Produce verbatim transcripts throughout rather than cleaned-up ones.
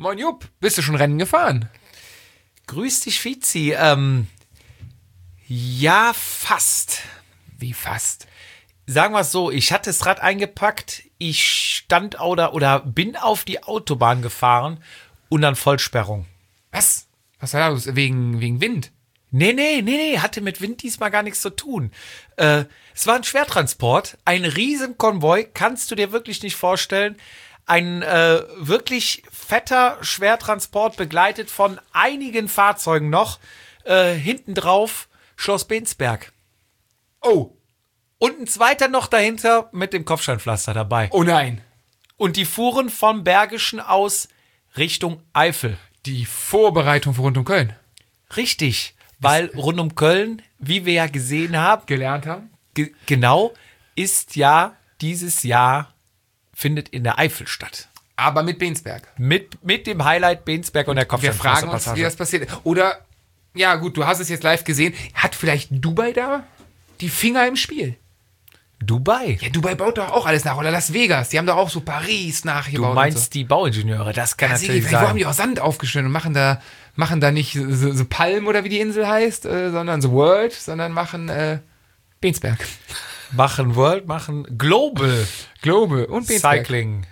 Moin Jupp, bist du schon Rennen gefahren? Grüß dich, Fizi. Ähm, ja, fast. Wie fast? Sagen wir es so, ich hatte das Rad eingepackt, ich stand oder, oder bin auf die Autobahn gefahren und dann Vollsperrung. Was? Was war da los? Wegen, wegen Wind? Nee, nee, nee, nee, hatte mit Wind diesmal gar nichts zu tun. Äh, es war ein Schwertransport, ein Riesenkonvoi, kannst du dir wirklich nicht vorstellen. Ein äh, wirklich fetter Schwertransport, begleitet von einigen Fahrzeugen noch. Äh, hinten drauf Schloss Bensberg. Oh. Und ein zweiter noch dahinter mit dem Kopfsteinpflaster dabei. Oh nein. Und die fuhren vom Bergischen aus Richtung Eifel. Die Vorbereitung für rund um Köln. Richtig, weil rund um Köln, wie wir ja gesehen haben, Gelernt haben? ge- genau, ist ja dieses Jahr, findet in der Eifel statt. Aber mit Bensberg. Mit, mit dem Highlight Bensberg und der Wir fragen uns, wie das passiert. Oder, ja gut, du hast es jetzt live gesehen. Hat vielleicht Dubai da die Finger im Spiel? Dubai. Ja, Dubai baut doch auch alles nach. Oder Las Vegas. Die haben doch auch so Paris nachgebaut. Du meinst und so. die Bauingenieure, das kann Ja, natürlich Sigi, wo haben sein. die auch Sand aufgeschnitten und machen da, machen da nicht so, so Palm oder wie die Insel heißt, äh, sondern so World, sondern machen äh, Bensberg. Machen World, machen Global Globe und Bensberg. Cycling.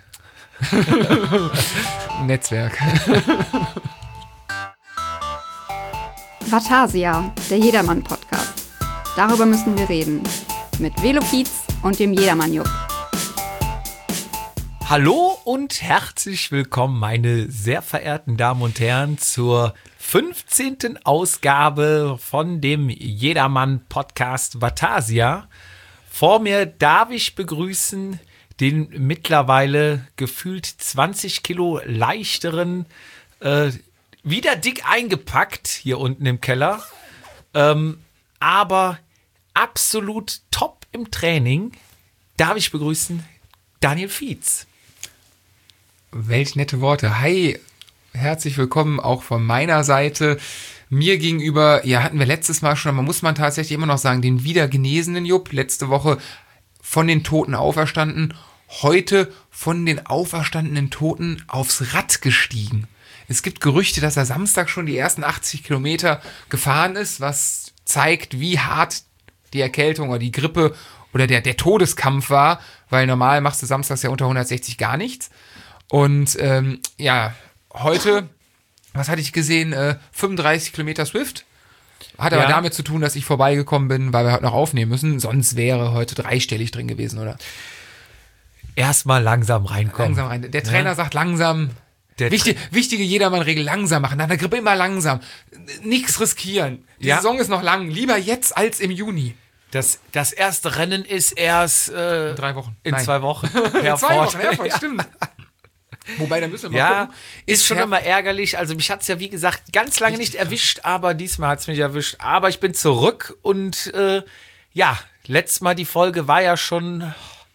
Netzwerk. Vatasia, der Jedermann-Podcast. Darüber müssen wir reden. Mit Velofiz und dem Jedermann-Jupp. Hallo und herzlich willkommen, meine sehr verehrten Damen und Herren, zur fünfzehnten Ausgabe von dem Jedermann-Podcast Vatasia. Vor mir darf ich begrüßen den mittlerweile gefühlt zwanzig Kilo leichteren, äh, wieder dick eingepackt hier unten im Keller, ähm, aber absolut top im Training, darf ich begrüßen Daniel Fietz. Welch nette Worte. Hi, herzlich willkommen auch von meiner Seite. Mir gegenüber, ja, hatten wir letztes Mal schon, man muss man tatsächlich immer noch sagen, den wieder genesenen Jupp, letzte Woche von den Toten auferstanden, heute von den auferstandenen Toten aufs Rad gestiegen. Es gibt Gerüchte, dass er Samstag schon die ersten achtzig Kilometer gefahren ist, was zeigt, wie hart die Erkältung oder die Grippe oder der, der Todeskampf war, weil normal machst du samstags ja unter hundertsechzig gar nichts. Und ähm, ja, heute, was hatte ich gesehen, äh, fünfunddreißig Kilometer Swift. Hat aber Ja. damit zu tun, dass ich vorbeigekommen bin, weil wir heute noch aufnehmen müssen. Sonst wäre heute dreistellig drin gewesen, oder? Erstmal langsam reinkommen. Langsam rein. Der Trainer Ja. sagt langsam. Der Wichtig, wichtige Jedermann-Regel, langsam machen. Nach der Grippe immer langsam. Nichts riskieren. Die Ja. Saison ist noch lang. Lieber jetzt als im Juni. Das, das erste Rennen ist erst äh, In drei Wochen. in Nein. zwei Wochen. In zwei Wochen, Herford, ja. stimmt. Wobei, da müssen wir mal Ja, gucken. ist schon Her- immer ärgerlich. Also mich hat es ja, wie gesagt, ganz lange nicht erwischt, aber diesmal hat es mich erwischt. Aber ich bin zurück und äh, ja, letztes Mal die Folge war ja schon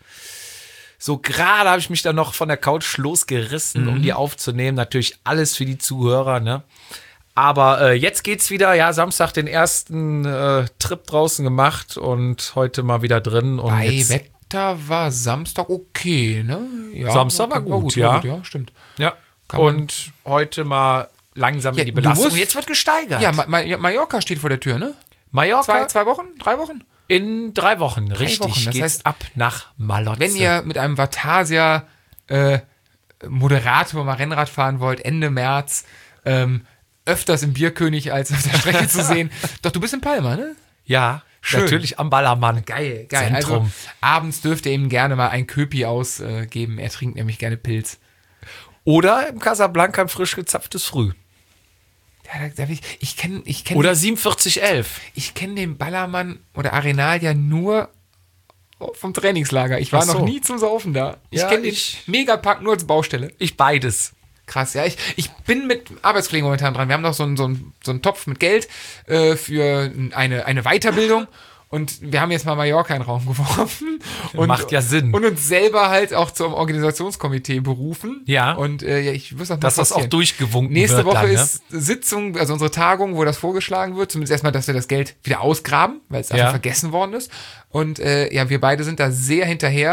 so, gerade habe ich mich dann noch von der Couch losgerissen, um die aufzunehmen. Natürlich alles für die Zuhörer, ne? Aber äh, jetzt geht's wieder, ja, Samstag den ersten äh, Trip draußen gemacht und heute mal wieder drin. Und Bei jetzt, Wetter war Samstag okay, ne? Ja, Samstag war gut, ja. war gut, ja, stimmt. ja. Kann man- Und heute mal langsam Ja, in die du Belastung. musst- Jetzt wird gesteigert. Ja, Ma Ma Mallorca steht vor der Tür, ne? Mallorca Zwei, zwei Wochen? Drei Wochen? in drei Wochen, richtig. Wochen, das geht's heißt, ab nach Malotze. Wenn ihr mit einem Vatasia äh, Moderator mal Rennrad fahren wollt, Ende März, ähm, öfters im Bierkönig als auf der Strecke zu sehen. Doch, du bist in Palma, ne? Ja, Schön. natürlich am Ballermann. Geil, geil. Zentrum. Also abends dürft ihr ihm gerne mal ein Köpi ausgeben. Er trinkt nämlich gerne Pilz. Oder im Casablanca ein frisch gezapftes Früh. Ja, da, da, ich ich kenne ich kenn, Oder siebenundvierzig elf. ich kenn den Ballermann oder Arenal ja nur vom Trainingslager. Ich war Ach so. noch nie zum Saufen da. Ich Ja, kenne den ich- Megapack nur als Baustelle. Ich beides. Krass, ja. Ich, ich bin mit Arbeitskollegen momentan dran. Wir haben noch so einen, so einen, so einen Topf mit Geld äh, für eine, eine Weiterbildung. Und wir haben jetzt mal Mallorca in den Raum geworfen. Und, Macht ja Sinn. Und uns selber halt auch zum Organisationskomitee berufen. Ja. Und äh, ja, ich wüsste auch Dass das auch durchgewunken Nächste wird. Woche dann, ne? ist Sitzung, also unsere Tagung, wo das vorgeschlagen wird. Zumindest erstmal, dass wir das Geld wieder ausgraben, weil es einfach Ja. vergessen worden ist. Und äh, ja, wir beide sind da sehr hinterher.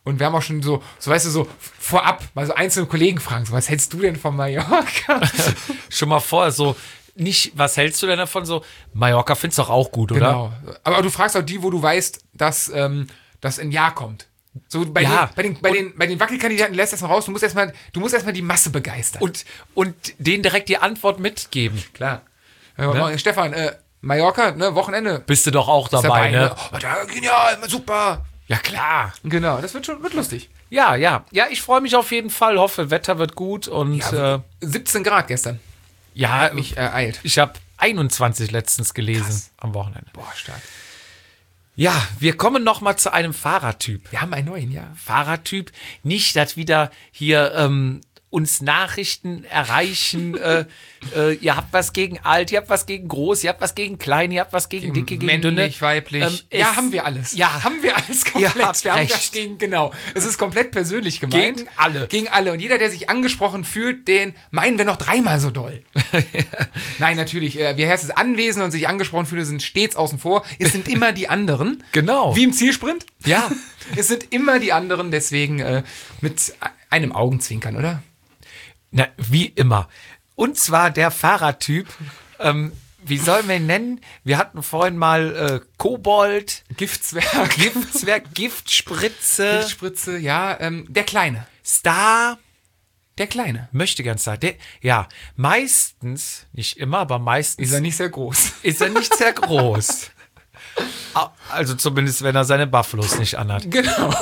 Und wir haben auch schon so, so weißt du, so vorab mal so einzelne Kollegen fragen, so, was hältst du denn von Mallorca? Schon mal vorher so, nicht, was hältst du denn davon? So, Mallorca findest du doch auch gut, oder? Genau. Aber du fragst auch die, wo du weißt, dass ähm, das ein Jahr kommt. So bei, Ja. den, bei, den, bei, den, bei den Wackelkandidaten lässt das mal raus, du musst erstmal, du musst erstmal die Masse begeistern. Und, und denen direkt die Antwort mitgeben. Klar. Ja, Stefan, äh, Mallorca, ne, Wochenende. Bist du doch auch Ist dabei, ne? Oh, da, genial, super. Ja, klar. Genau, das wird schon wird lustig. Ja, ja. Ja, ich freue mich auf jeden Fall. Hoffe, Wetter wird gut. Und ja, äh, siebzehn Grad gestern. ja Mich ereilt. ich habe einundzwanzig letztens gelesen. Krass. Am Wochenende. Boah, stark. Ja, wir kommen noch mal zu einem Fahrertyp. Wir haben einen neuen, ja. Fahrertyp. Nicht, dass wieder hier ähm, uns Nachrichten erreichen, äh, äh, ihr habt was gegen alt, ihr habt was gegen groß, ihr habt was gegen klein, ihr habt was gegen dicke, gegen dünne. Männlich, weiblich. Ähm, ja, es- haben wir alles. Ja. haben wir alles komplett. Ihr habt wir haben recht. das gegen, genau. Es ist komplett persönlich gemeint. Gegen alle. Gegen alle. Und jeder, der sich angesprochen fühlt, den meinen wir noch dreimal so doll. Nein, natürlich. Äh, wir heißen es Anwesen und sich angesprochen fühlen, sind stets außen vor. Es sind immer die anderen. Genau. Wie im Zielsprint. Ja. Es sind immer die anderen, deswegen äh, mit einem Augenzwinkern, oder? Na, wie immer. Und zwar der Fahrertyp, ähm, wie sollen wir ihn nennen? Wir hatten vorhin mal äh, Kobold, Giftzwerg. Giftzwerg, Giftspritze, Giftspritze, ja. Ähm, der Kleine. Star, Der Kleine. möchte gern Star. Der, ja, meistens, nicht immer, aber meistens Ist er nicht sehr groß. ist er nicht sehr groß. Au- Also zumindest, wenn er seine Buffalos nicht anhat. Genau.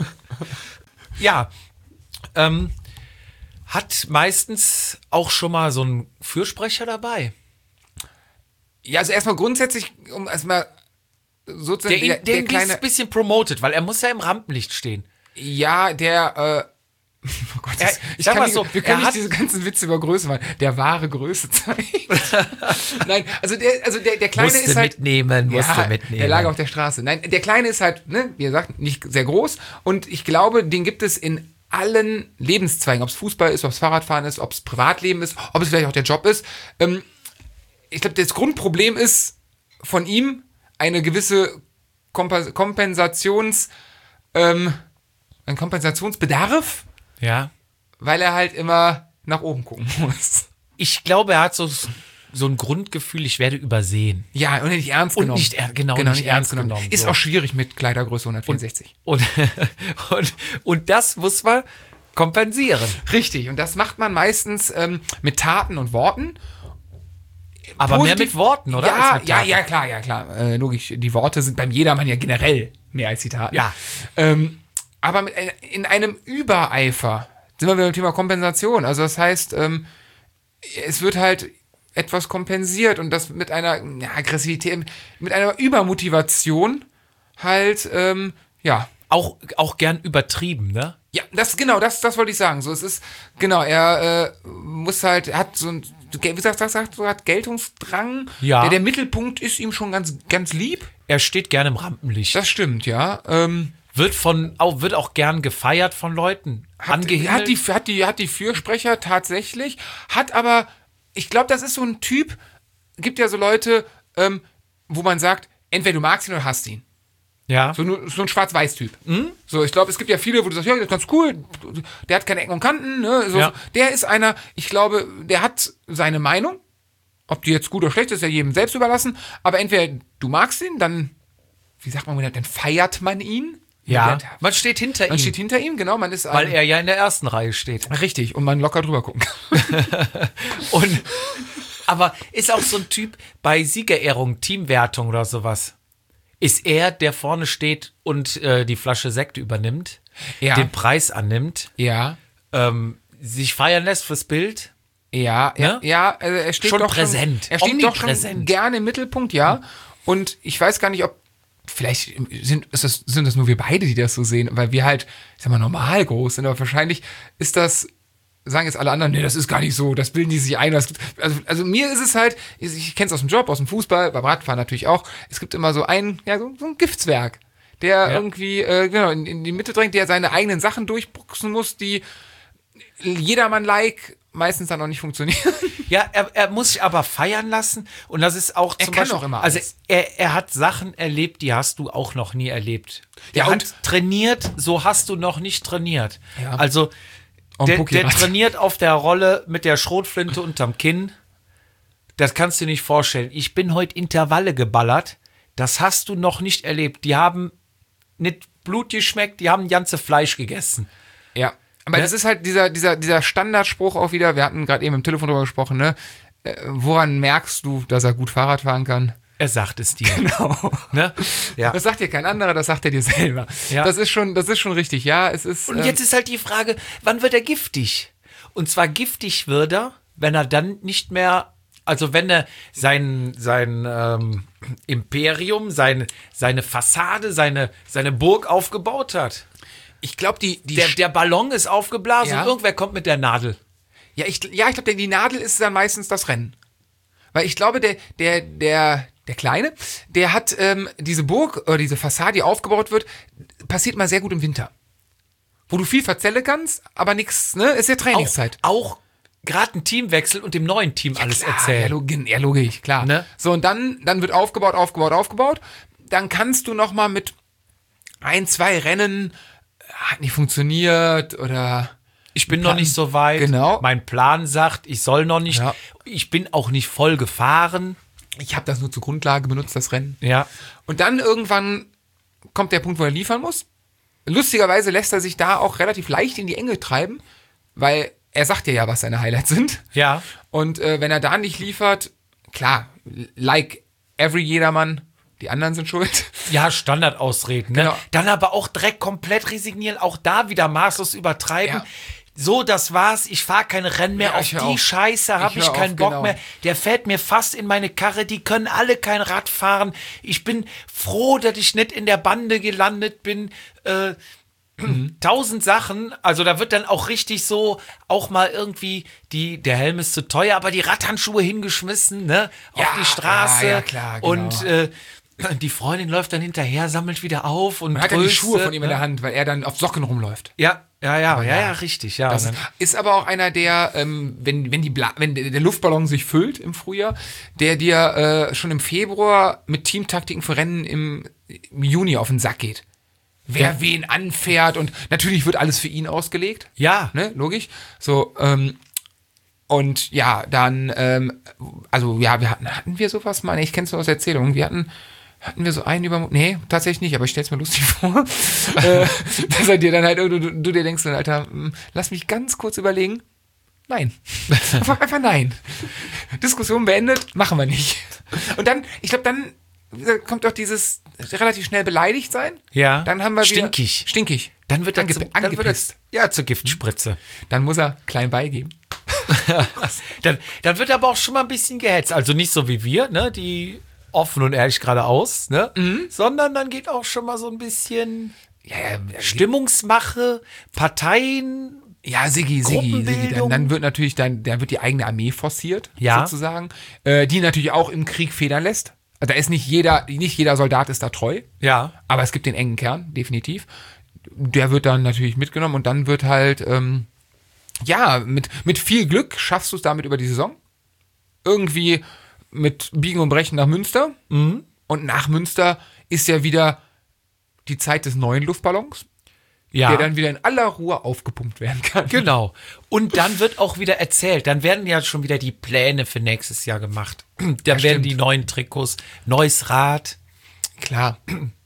Ja, ähm, hat meistens auch schon mal so einen Fürsprecher dabei. Ja, also erstmal grundsätzlich, um erstmal sozusagen Der, der, ihn, der, der kleine, ein bisschen promotet, weil er muss ja im Rampenlicht stehen. ja, der, äh, oh Gott, das, Er- ich sag kann mal nicht, so, wir können er nicht hat- diese ganzen Witze über Größe machen. Der wahre Größe zeigt. Nein, also der, also der, der Kleine Musste ist halt, mitnehmen, musste ja, mitnehmen. der lag auf der Straße. Nein, der Kleine ist halt, ne, wie gesagt, nicht sehr groß und ich glaube, den gibt es in allen Lebenszweigen, ob es Fußball ist, ob es Fahrradfahren ist, ob es Privatleben ist, ob es vielleicht auch der Job ist. Ähm, ich glaube, das Grundproblem ist von ihm eine gewisse Kompa- Kompensations, ähm, ein Kompensationsbedarf, Ja. weil er halt immer nach oben gucken muss. Ich glaube, er hat so, so ein Grundgefühl, ich werde übersehen. Ja, und nicht ernst Und genommen. nicht er- genau, nicht ernst genommen, Ist so. auch schwierig mit Kleidergröße hundertvierundsechzig. Und, und, und das muss man kompensieren. Richtig, und das macht man meistens ähm, mit Taten und Worten. Aber mehr Positiv- mit Worten, oder? Ja, Als mit ja, Taten. ja, klar, ja, klar. Äh, logisch, die Worte sind beim Jedermann ja generell mehr als die Taten. Ja. Ähm, aber mit, ein- in einem Übereifer sind wir wieder beim Thema Kompensation. Also das heißt, ähm, es wird halt etwas kompensiert und das mit einer ja, Aggressivität, mit einer Übermotivation halt, ähm, ja, Auch, auch gern übertrieben, ne? ja, das genau, das, das wollte ich sagen. So, es ist genau, er äh, muss halt, er hat so ein, wie gesagt, das sagt, so hat Geltungsdrang. Ja. Der, der Mittelpunkt ist ihm schon ganz, ganz lieb. Er steht gern im Rampenlicht. Das stimmt, ja. Ähm, wird von, auch, wird auch gern gefeiert von Leuten. hat, Angehimmelt. hat die, hat die, hat die Fürsprecher tatsächlich, hat aber, ich glaube, das ist so ein Typ. Gibt ja so Leute, ähm, wo man sagt, entweder du magst ihn oder hasst ihn. ja. So, nur- so ein Schwarz-Weiß-Typ. So, ich glaube, es gibt ja viele, wo du sagst, ja, das ist ganz cool, der hat keine Ecken und Kanten, ne? So, Ja. der ist einer, ich glaube, der hat seine Meinung. Ob die jetzt gut oder schlecht ist, ist ja jedem selbst überlassen. Aber entweder du magst ihn, dann, wie sagt man, dann feiert man ihn. Ja. Der- Man steht hinter Man ihm, steht hinter ihm, genau, man ist weil ein- er ja in der ersten Reihe steht. richtig und man locker drüber gucken kann. Und, aber ist auch so ein Typ bei Siegerehrung, Teamwertung oder sowas. Ist er, der vorne steht und äh, die Flasche Sekt übernimmt, Ja. den Preis annimmt, Ja. ähm, sich feiern lässt fürs Bild? Ja, ja, Ne? ja, also er steht Schon doch präsent, Schon, er steht doch schon omnipräsent. gerne im Mittelpunkt, ja. Und ich weiß gar nicht, ob vielleicht sind, ist das, sind das nur wir beide, die das so sehen, weil wir halt, ich sag mal, normal groß sind, aber wahrscheinlich ist das, sagen jetzt alle anderen, nee, das ist gar nicht so, das bilden die sich ein. Das, also, also mir ist es halt, ich, ich kenne es aus dem Job, aus dem Fußball, beim Radfahren natürlich auch, es gibt immer so einen, ja, so, so ein Giftswerk, der Ja. irgendwie, äh, genau, in, in die Mitte drängt, der seine eigenen Sachen durchboxen muss, die jedermann-like meistens dann auch nicht funktionieren. Ja, er, er muss sich aber feiern lassen und das ist auch Er zum kann Beispiel, auch immer also alles. er, er hat Sachen erlebt, die hast du auch noch nie erlebt. Ja, Er und- hat trainiert, so hast du noch nicht trainiert. Ja. Also Am der, der Pokérad. trainiert auf der Rolle mit der Schrotflinte unterm Kinn. Das kannst du dir nicht vorstellen. Ich bin heute Intervalle geballert. Das hast du noch nicht erlebt. Die haben nicht Blut geschmeckt, die haben ganze Fleisch gegessen. Ja. Aber Ne? das ist halt dieser, dieser, dieser Standardspruch auch wieder, wir hatten gerade eben im Telefon drüber gesprochen, ne? Äh, woran merkst du, dass er gut Fahrrad fahren kann? Er sagt es dir. Genau. Ne? Ja. Das sagt dir kein anderer, das sagt er dir selber. Ja. Das ist schon, das ist schon richtig, ja. Es ist. Und ähm, jetzt ist halt die Frage, wann wird er giftig? Und zwar giftig wird er, wenn er dann nicht mehr, also wenn er sein, sein ähm, Imperium, sein, seine Fassade, seine, seine Burg aufgebaut hat. ich glaube, die, die Der, der Ballon ist aufgeblasen Ja. und irgendwer kommt mit der Nadel. Ja, ich, ja, ich glaube, die Nadel ist dann meistens das Rennen. Weil ich glaube, der, der, der, der Kleine, der hat ähm, diese Burg oder diese Fassade, die aufgebaut wird, passiert mal sehr gut im Winter. Wo du viel verzelle kannst, aber nichts, ne? Ist ja Trainingszeit. Auch, auch gerade ein Teamwechsel und dem neuen Team alles Klar, Ja, erzählen. log ja, logisch, klar. Ne? So, und dann, dann wird aufgebaut, aufgebaut, aufgebaut. Dann kannst du noch mal mit ein, zwei Rennen, hat nicht funktioniert oder... Ich bin noch nicht so weit. Genau. Mein Plan sagt, ich soll noch nicht. Ja. Ich bin auch nicht voll gefahren. Ich habe das nur zur Grundlage benutzt, das Rennen. Ja. Und dann irgendwann kommt der Punkt, wo er liefern muss. Lustigerweise lässt er sich da auch relativ leicht in die Enge treiben, weil er sagt dir ja, was seine Highlights sind. Ja. Und äh, wenn er da nicht liefert, klar, like every jedermann, die anderen sind schuld. Ja, Standardausreden. Ne? Genau. Dann aber auch direkt komplett resignieren, auch da wieder maßlos übertreiben. Ja. So, das war's. Ich fahre keine Rennen mehr. Ja, auf ich die hör auf. Scheiße habe Ich ich, hör keinen auf, Bock genau. mehr. Der fährt mir fast in meine Karre. Die können alle kein Rad fahren. Ich bin froh, dass ich nicht in der Bande gelandet bin. Äh, tausend Sachen. Also da wird dann auch richtig so auch mal irgendwie die, der Helm ist zu teuer, aber die Radhandschuhe hingeschmissen, ne? Auf Ja, die Straße. ja, ja, klar, genau. Und äh, die Freundin läuft dann hinterher, sammelt wieder auf und Man hat ja die tröstet, Schuhe von ihm in ne? der Hand, weil er dann auf Socken rumläuft. Ja, ja, ja, ja, ja, ja, richtig, ja. Das Und ist, dann- ist aber auch einer, der, ähm, wenn, wenn, die Bla wenn der der Luftballon sich füllt im Frühjahr, der dir äh, schon im Februar mit Teamtaktiken für Rennen im, im Juni auf den Sack geht. Wer Ja. wen anfährt und natürlich wird alles für ihn ausgelegt. Ja. Ne, logisch. So, ähm, und ja, dann, ähm, also ja, wir hatten, hatten wir sowas mal? Nee, ich kenn's nur aus Erzählungen. Wir hatten, hatten wir so einen über, nee, tatsächlich nicht, aber ich stell's mir lustig vor, äh, dass er dir dann halt, du, du, du dir denkst, dann, Alter, hm, lass mich ganz kurz überlegen. Nein. Einfach, einfach nein. Diskussion beendet, machen wir nicht. Und dann, ich glaube, dann kommt auch dieses relativ schnell beleidigt sein. Ja. Dann haben wir wieder, Stinkig. Stinkig. Dann wird er Ange zum, dann wird er, angepisst. ja, zur Giftspritze. Dann muss er klein beigeben. Dann, dann wird er aber auch schon mal ein bisschen gehetzt. Also nicht so wie wir, ne, die offen und ehrlich geradeaus, ne, sondern dann geht auch schon mal so ein bisschen Ja, ja, Stimmungsmache, Parteien. Ja, Siggi, Siggi, Siggi. Dann, Gruppenbildung. dann wird natürlich dann, dann wird die eigene Armee forciert, Ja. sozusagen, äh, die natürlich auch im Krieg federn lässt. Also da ist nicht jeder, nicht jeder Soldat ist da treu, Ja. aber es gibt den engen Kern, definitiv. Der wird dann natürlich mitgenommen und dann wird halt, ähm, ja, mit, mit viel Glück schaffst du es damit über die Saison. Irgendwie mit Biegen und Brechen nach Münster. Mhm. Und nach Münster ist ja wieder die Zeit des neuen Luftballons, Ja. der dann wieder in aller Ruhe aufgepumpt werden kann. Genau. Und dann wird auch wieder erzählt. Dann werden ja schon wieder die Pläne für nächstes Jahr gemacht. Dann werden stimmt. die neuen Trikots, neues Rad. Klar.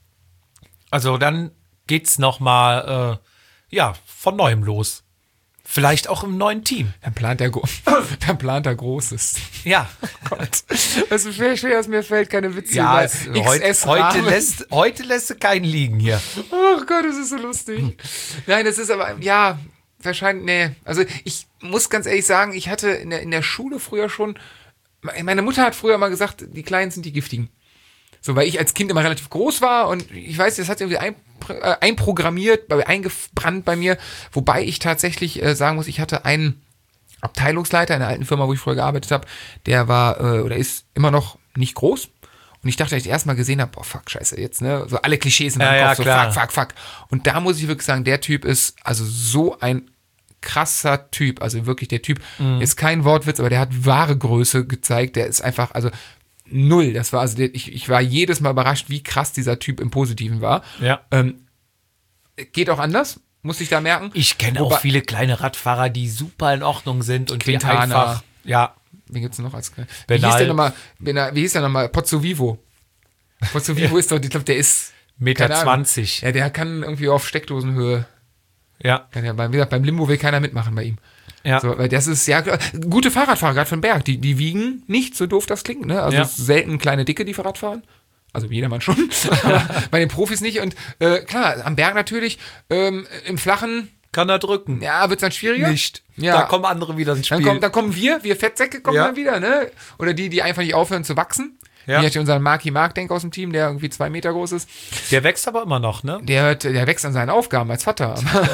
Also dann geht's noch mal, äh, ja, von neuem los. Vielleicht auch im neuen Team. Dann plant er, gro- dann plant er Großes. Ja. Gott. Es ist schwer, schwer, dass mir fällt keine Witze Ja, über es, X heute, S heute, Rahmen. lässt, heute lässt du keinen liegen hier. Oh Gott, das ist so lustig. Nein, das ist aber, ja, wahrscheinlich, nee. Also ich muss ganz ehrlich sagen, ich hatte in der, in der Schule früher schon, meine Mutter hat früher mal gesagt, die Kleinen sind die Giftigen. So, weil ich als Kind immer relativ groß war und ich weiß, das hat irgendwie ein, äh, einprogrammiert, bei- eingebrannt bei mir, wobei ich tatsächlich äh, sagen muss, ich hatte einen Abteilungsleiter in der alten Firma, wo ich früher gearbeitet habe, der war äh, oder ist immer noch nicht groß. Und ich dachte, als ich erst mal gesehen habe, boah, fuck, scheiße, jetzt, ne? So alle Klischees in meinem Ja, ja, Kopf, so klar. fuck, fuck, fuck. Und da muss ich wirklich sagen, der Typ ist also so ein krasser Typ. Also wirklich, der Typ mhm. ist kein Wortwitz, aber der hat wahre Größe gezeigt. Der ist einfach, also null. Das war, also der, ich, ich war jedes Mal überrascht, wie krass dieser Typ im Positiven war. Ja. Ähm, geht auch anders, muss ich da merken. Ich kenne auch viele kleine Radfahrer, die super in Ordnung sind und Quintana. die einfach, ja. Wen gibt's noch als, wie Benal. hieß der nochmal, wie hieß der nochmal, Pozzo Vivo. Pozzo Vivo ja. ist doch, ich glaube, der ist Meter zwanzig. Ja, der kann irgendwie auf Steckdosenhöhe. Ja. Kann ja beim, wie gesagt, beim Limbo will keiner mitmachen bei ihm. Ja. So, weil das ist ja gute Fahrradfahrer, gerade von Berg, die, die wiegen nicht, so doof das klingt, ne? Also ja. es ist selten kleine Dicke, die Fahrrad fahren. Also jedermann schon. Bei den Profis nicht. Und äh, klar, am Berg natürlich, ähm, im Flachen. Kann er drücken. Ja, wird's dann schwieriger. Nicht. Ja. Da kommen andere wieder ins Spiel. Dann kommen, dann kommen wir, wir Fettsäcke kommen ja. dann wieder, ne? Oder die, die einfach nicht aufhören zu wachsen. Ja. Wie hat unser Marky Mark Denk aus dem Team, der irgendwie zwei Meter groß ist. Der wächst aber immer noch, ne? Der, der wächst an seinen Aufgaben als Vater.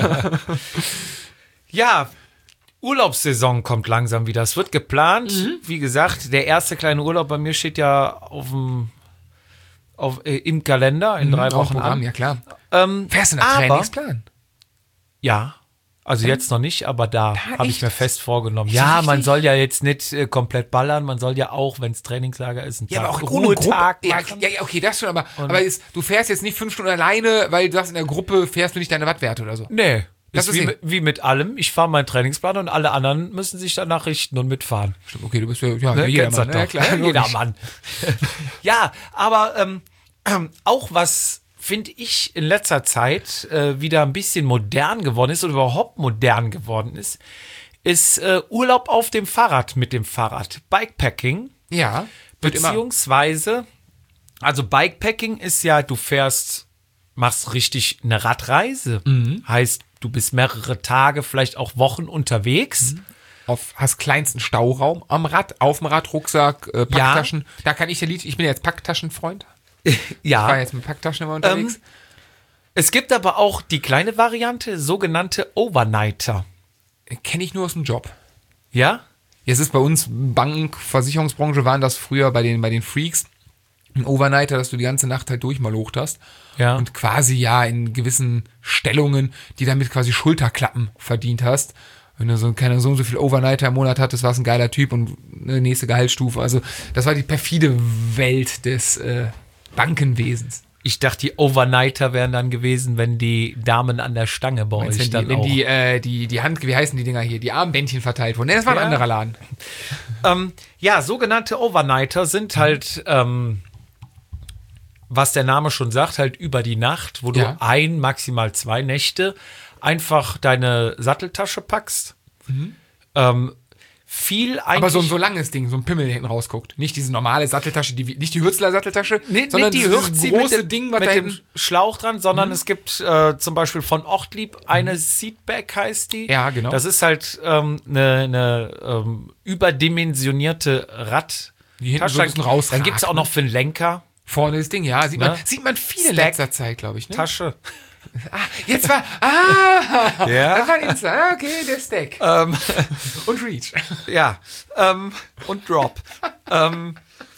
Ja, Urlaubssaison kommt langsam wieder. Es wird geplant. Mhm. Wie gesagt, der erste kleine Urlaub bei mir steht ja auf dem, auf, äh, im Kalender in mhm, drei Wochen Programm, an. Ja, klar. Ähm, Fährst du nach Trainingsplan? Ja. Also jetzt noch nicht, aber da ja, habe ich mir fest vorgenommen. Ist ja, richtig? man soll ja jetzt nicht äh, komplett ballern, man soll ja auch, wenn es Trainingslager ist, einen ja, Tag aber auch ohne Ruhetag Gruppe. machen. Ja, ja, okay, das schon, aber, aber ist, du fährst jetzt nicht fünf Stunden alleine, weil du sagst, in der Gruppe fährst du nicht deine Wattwerte oder so. Nee, das ist ist wie, nicht. mit, wie mit allem. Ich fahre meinen Trainingsplan und alle anderen müssen sich danach richten und mitfahren. Stimmt, okay, du bist ja, ja Ne, jedermann. ne? Ja, klar, Ne? Jedermann. Ja, aber ähm, ähm, auch was finde ich in letzter Zeit äh, wieder ein bisschen modern geworden ist oder überhaupt modern geworden ist, ist äh, Urlaub auf dem Fahrrad mit dem Fahrrad. Bikepacking. Ja. Beziehungsweise, also Bikepacking ist ja, du fährst, machst richtig eine Radreise. Mhm. Heißt, du bist mehrere Tage, vielleicht auch Wochen unterwegs. Mhm. Auf, hast kleinsten Stauraum am Rad, auf dem Rad, Rucksack, äh, Packtaschen. Ja. Da kann ich ja Lied, ich bin ja jetzt Packtaschenfreund. Ja. Ich war jetzt mit Packtaschen immer unterwegs. Ähm, es gibt aber auch die kleine Variante, sogenannte Overnighter. Kenne ich nur aus dem Job. Ja? Jetzt ist bei uns Bank, Versicherungsbranche waren das früher bei den, bei den Freaks ein Overnighter, dass du die ganze Nacht halt durchmalocht hast. Ja. Und quasi ja in gewissen Stellungen, die damit quasi Schulterklappen verdient hast. Wenn du so keine so und so viel Overnighter im Monat hattest, warst ein geiler Typ und eine nächste Gehaltsstufe. Also das war die perfide Welt des äh, Bankenwesens. Ich dachte, die Overnighter wären dann gewesen, wenn die Damen an der Stange bei Meinst, euch wenn dann die, wenn auch. die, äh, die, die Hand, wie heißen die Dinger hier, die Armbändchen verteilt wurden. Nee, das war ein Ja. anderer Laden. Ähm, ja, sogenannte Overnighter sind halt, ähm, was der Name schon sagt, halt über die Nacht, wo du Ja. ein, maximal zwei Nächte einfach deine Satteltasche packst. Mhm. Ähm, viel eigentlich. Aber so ein so langes Ding, so ein Pimmel, der hinten rausguckt. Nicht diese normale Satteltasche, die, nicht die Hürzler Satteltasche, Nee, sondern nicht die dieses Hürzi große mit dem, Ding, was mit da dem hinten... Schlauch dran, sondern es gibt äh, zum Beispiel von Ortlieb eine Seatbag, heißt die. Ja, genau. Das ist halt ähm, eine, eine ähm, überdimensionierte Rad. Die hinten so ein bisschen rausragt, Dann gibt es auch noch für den Lenker Vorne das Ding, ja, sieht, Ne? man, sieht man viel in Stack. letzter Zeit, glaube ich. Ne? Tasche. Ah, jetzt war, ah, Ja. das war ein Insta, ah, okay, der Stack. Ähm, Und Reach. ja, ähm, und Drop. ähm,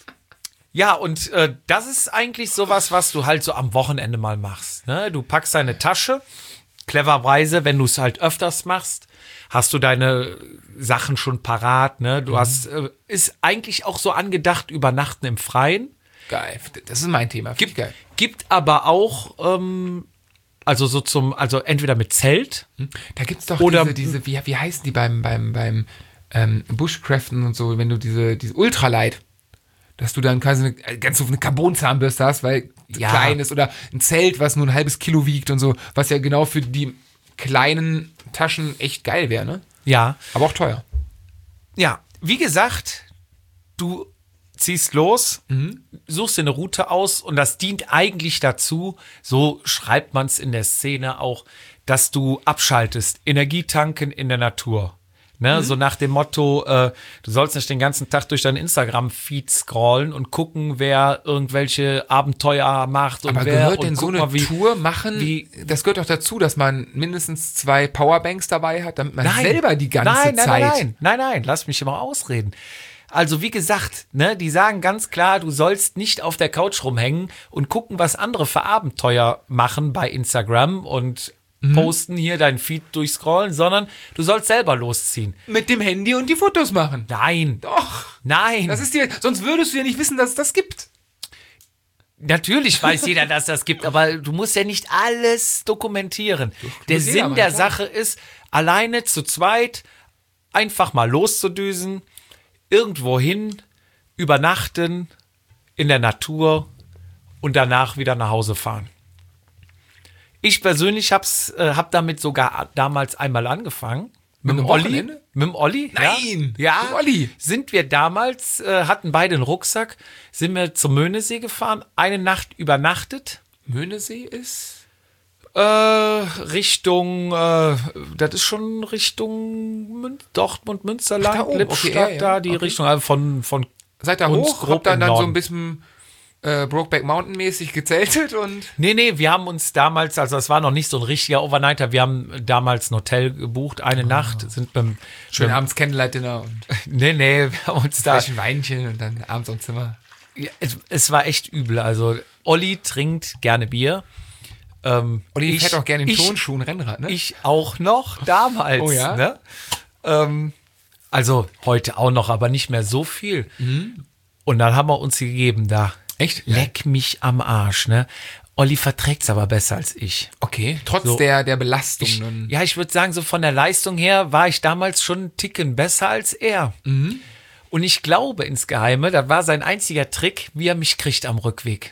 ja, und äh, das ist eigentlich sowas, was du halt so am Wochenende mal machst. Ne? Du packst deine Tasche, cleverweise, wenn du es halt öfters machst, hast du deine Sachen schon parat. Ne? Du Mhm. hast, äh, ist eigentlich auch so angedacht, übernachten im Freien. Geil, das ist mein Thema. Gibt geil. Gibt aber auch, ähm, also so zum, also entweder mit Zelt. Da gibt's doch Oder- diese, diese wie, wie heißen die beim, beim, beim ähm, Bushcraften und so, wenn du diese, diese Ultralight, dass du dann quasi eine, ganz so eine Carbonzahnbürste hast, weil Ja. klein ist, oder ein Zelt, was nur ein halbes Kilo wiegt und so, was ja genau für die kleinen Taschen echt geil wäre, ne? Ja. Aber auch teuer. Ja, wie gesagt, du ziehst los, suchst dir eine Route aus und das dient eigentlich dazu, so schreibt man es in der Szene auch, dass du abschaltest, Energie tanken in der Natur. Ne, so nach dem Motto, äh, du sollst nicht den ganzen Tag durch deinen Instagram-Feed scrollen und gucken, wer irgendwelche Abenteuer macht und Aber wer gehört und denn so guck eine mal, wie, Tour machen? wie- Das gehört doch dazu, dass man mindestens zwei Powerbanks dabei hat, damit man Nein. selber die ganze nein, nein, Zeit. Nein, nein, nein, nein, lass mich immer ausreden. Also wie gesagt, ne, die sagen ganz klar, du sollst nicht auf der Couch rumhängen und gucken, was andere für Abenteuer machen bei Instagram und posten, hier deinen Feed durchscrollen, sondern du sollst selber losziehen. Mit dem Handy und die Fotos machen. Nein. Doch. Nein. Das ist dir, sonst würdest du ja nicht wissen, dass es das gibt. Natürlich weiß jeder, dass das gibt, aber du musst ja nicht alles dokumentieren. Der muss Sinn jeder, der klar. Sache ist, alleine zu zweit einfach mal loszudüsen, irgendwo hin, übernachten, in der Natur und danach wieder nach Hause fahren. Ich persönlich hab's, äh, hab damit sogar damals einmal angefangen. Mit dem einem Olli. Wochenende? Mit dem Olli? Nein, Ja. ja. mit dem Olli. Sind wir damals, äh, hatten beide einen Rucksack, sind wir zum Möhnesee gefahren, eine Nacht übernachtet. Möhnesee ist... Äh, Richtung, äh, das ist schon Richtung Mün Dortmund, Münsterland, Ach, da oben, Lippstadt, okay, ja, ja, da die okay. Richtung, also von, von Seid ihr uns hoch, grob habt dann, im dann so Norden. ein bisschen äh, Brokeback Mountain mäßig gezeltet und... Nee, nee, wir haben uns damals, also es war noch nicht so ein richtiger Overnighter, wir haben damals ein Hotel gebucht, eine Nacht, sind beim, Schön beim abends Candlelight-Dinner und nee, nee, wir haben uns da, ein Weinchen und dann abends am Zimmer. ja, es, es war echt übel, also Olli trinkt gerne Bier. Ähm, Olli ich- fährt auch gerne in ich- Tonschuhen Rennrad, ne? Ich auch noch damals. Oh ja? Ne? Ähm, also heute auch noch, aber nicht mehr so viel. Und dann haben wir uns gegeben da. Echt? Leck mich am Arsch, ne? Olli verträgt's aber besser als ich. Okay, trotz So. der, der Belastung. ich dann- ja, ich würde sagen, so von der Leistung her war ich damals schon einen Ticken besser als er. Und ich glaube insgeheime, das war sein einziger Trick, wie er mich kriegt am Rückweg.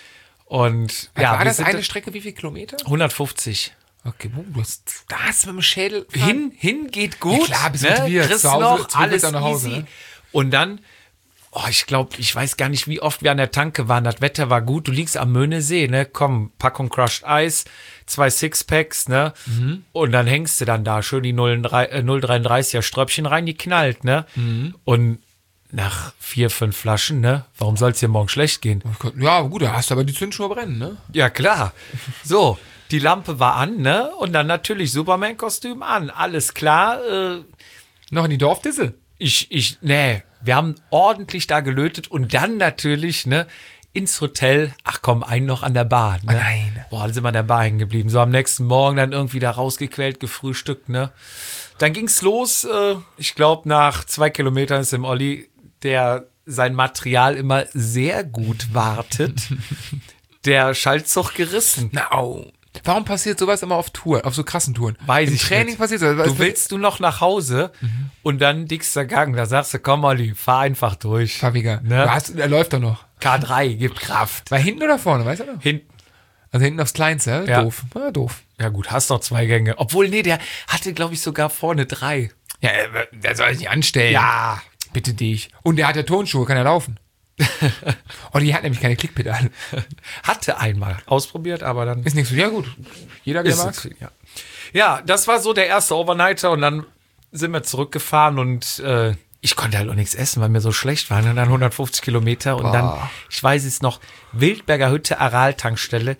Und ja, War wir das sind eine da- Strecke, wie viel Kilometer? hundertfünfzig. Okay, oh, du hast das mit dem Schädel. Hin, hin geht gut. Ja, klar, bist ne? motiviert. Kriegst Zu Hause- noch, zurück alles dann nach Hause, easy. ne? Und dann, oh, ich glaube, ich weiß gar nicht, wie oft wir an der Tanke waren. Das Wetter war gut. Du liegst am Möhnesee, ne? Komm, Packung Crushed Eis, zwei Sixpacks, ne? Mhm. Und dann hängst du dann da schön die null dreiunddreißiger Ströppchen rein, die knallt, ne? Mhm. Und nach vier, fünf Flaschen, ne? Warum soll es dir morgen schlecht gehen? Ja, gut, da hast du aber die Zündschuhe brennen, ne? Ja, klar. So, die Lampe war an, ne? Und dann natürlich Superman-Kostüm an. Alles klar. Äh, Noch in die Dorfdisse. ich, ich, nee, wir haben ordentlich da gelötet und dann natürlich, ne, ins Hotel. Ach komm, einen noch an der Bar, ne? Nein. Boah, dann sind wir an der Bar hängen geblieben. So am nächsten Morgen dann irgendwie da rausgequält, gefrühstückt, ne? Dann ging's los. Äh, ich glaube, nach zwei Kilometern ist dem Olli, der sein Material immer sehr gut wartet, der Schaltzug gerissen. Na, au. Warum passiert sowas immer auf Touren, auf so krassen Touren? Weiß Im ich Training nicht. passiert sowas. Du willst du noch nach Hause und dann dickster Gang. Da sagst du, komm Olli, fahr einfach durch. Fabiger. Ne? Du hast, er läuft doch noch. K drei, gibt Kraft. War hinten oder vorne, weißt du noch? Hinten. Also hinten aufs Kleinste, ja? Ja. Doof. Ja, doof. Ja gut, hast doch zwei Gänge. Obwohl, nee, der hatte, glaube ich, sogar vorne drei. Ja, äh, der soll sich nicht anstellen. Ja. Bitte dich. Und der hat ja Tonschuhe, kann er laufen. Oh, die hat nämlich keine Klickpedale. Hatte einmal ausprobiert, aber dann Ist nichts so. Ja, gut. Jeder, der ist mag. es. Ja. ja, das war so der erste Overnighter und dann sind wir zurückgefahren und äh, ich konnte halt auch nichts essen, weil mir so schlecht war. Und dann hundertfünfzig Kilometer und dann, ich weiß es noch, Wildberger Hütte, Aral-Tankstelle.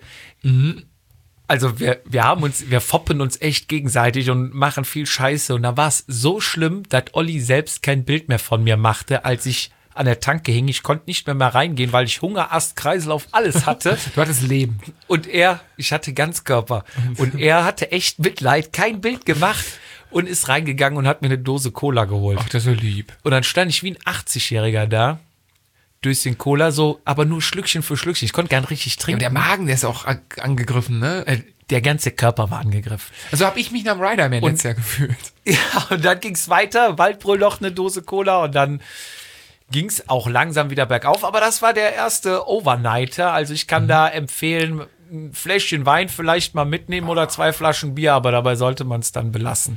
Also wir, wir haben uns, wir foppen uns echt gegenseitig und machen viel Scheiße. Und da war es so schlimm, dass Olli selbst kein Bild mehr von mir machte, als ich an der Tanke hing. Ich konnte nicht mehr mal reingehen, weil ich Hunger, Ast, Kreislauf, alles hatte. Du hattest Leben. Und er, ich hatte Ganzkörper. Und er hatte echt Mitleid, kein Bild gemacht und ist reingegangen und hat mir eine Dose Cola geholt. Ach, das ist so lieb. Und dann stand ich wie ein achtzigjähriger da, Döschen Cola, so, aber nur Schlückchen für Schlückchen. Ich konnte gar nicht richtig Ja, trinken. und der Magen, der ist auch an- angegriffen, ne? Äh, der ganze Körper war angegriffen. Also habe ich mich nach dem Riderman letztes Jahr gefühlt. Ja, und dann ging's weiter, Waldbrüll noch eine Dose Cola und dann ging's auch langsam wieder bergauf. Aber das war der erste Overnighter. Also ich kann da empfehlen, ein Fläschchen Wein vielleicht mal mitnehmen oder zwei Flaschen Bier, aber dabei sollte man es dann belassen.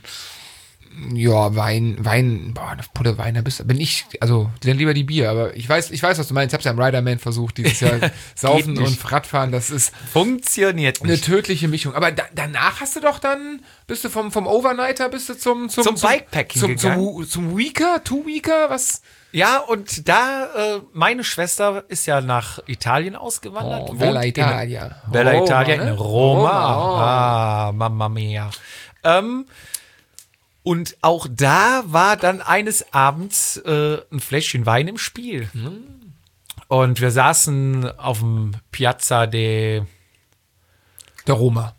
Ja, Wein, Wein, boah, eine Pulle Wein, da bist, bin ich, also dann lieber die Bier, aber ich weiß, ich weiß, was du meinst. Ich hab's ja im Riderman versucht, dieses Jahr Saufen nicht. und Radfahren, das ist Funktioniert eine nicht. tödliche Mischung. Aber da, danach hast du doch dann, bist du vom, vom Overnighter, bist du zum, zum, Zum Bikepacking zum, zum, gegangen. zum, zum Weeker, Two-Weeker, was? Ja, und da, äh, meine Schwester ist ja nach Italien ausgewandert. Oh, wohnt Bella in- Italia. Bella Roma, Italia ne? in Roma. Roma, oh. Ah, Mamma mia. Ähm, und auch da war dann eines Abends äh, ein Fläschchen Wein im Spiel. Und wir saßen auf dem Piazza de Der Roma.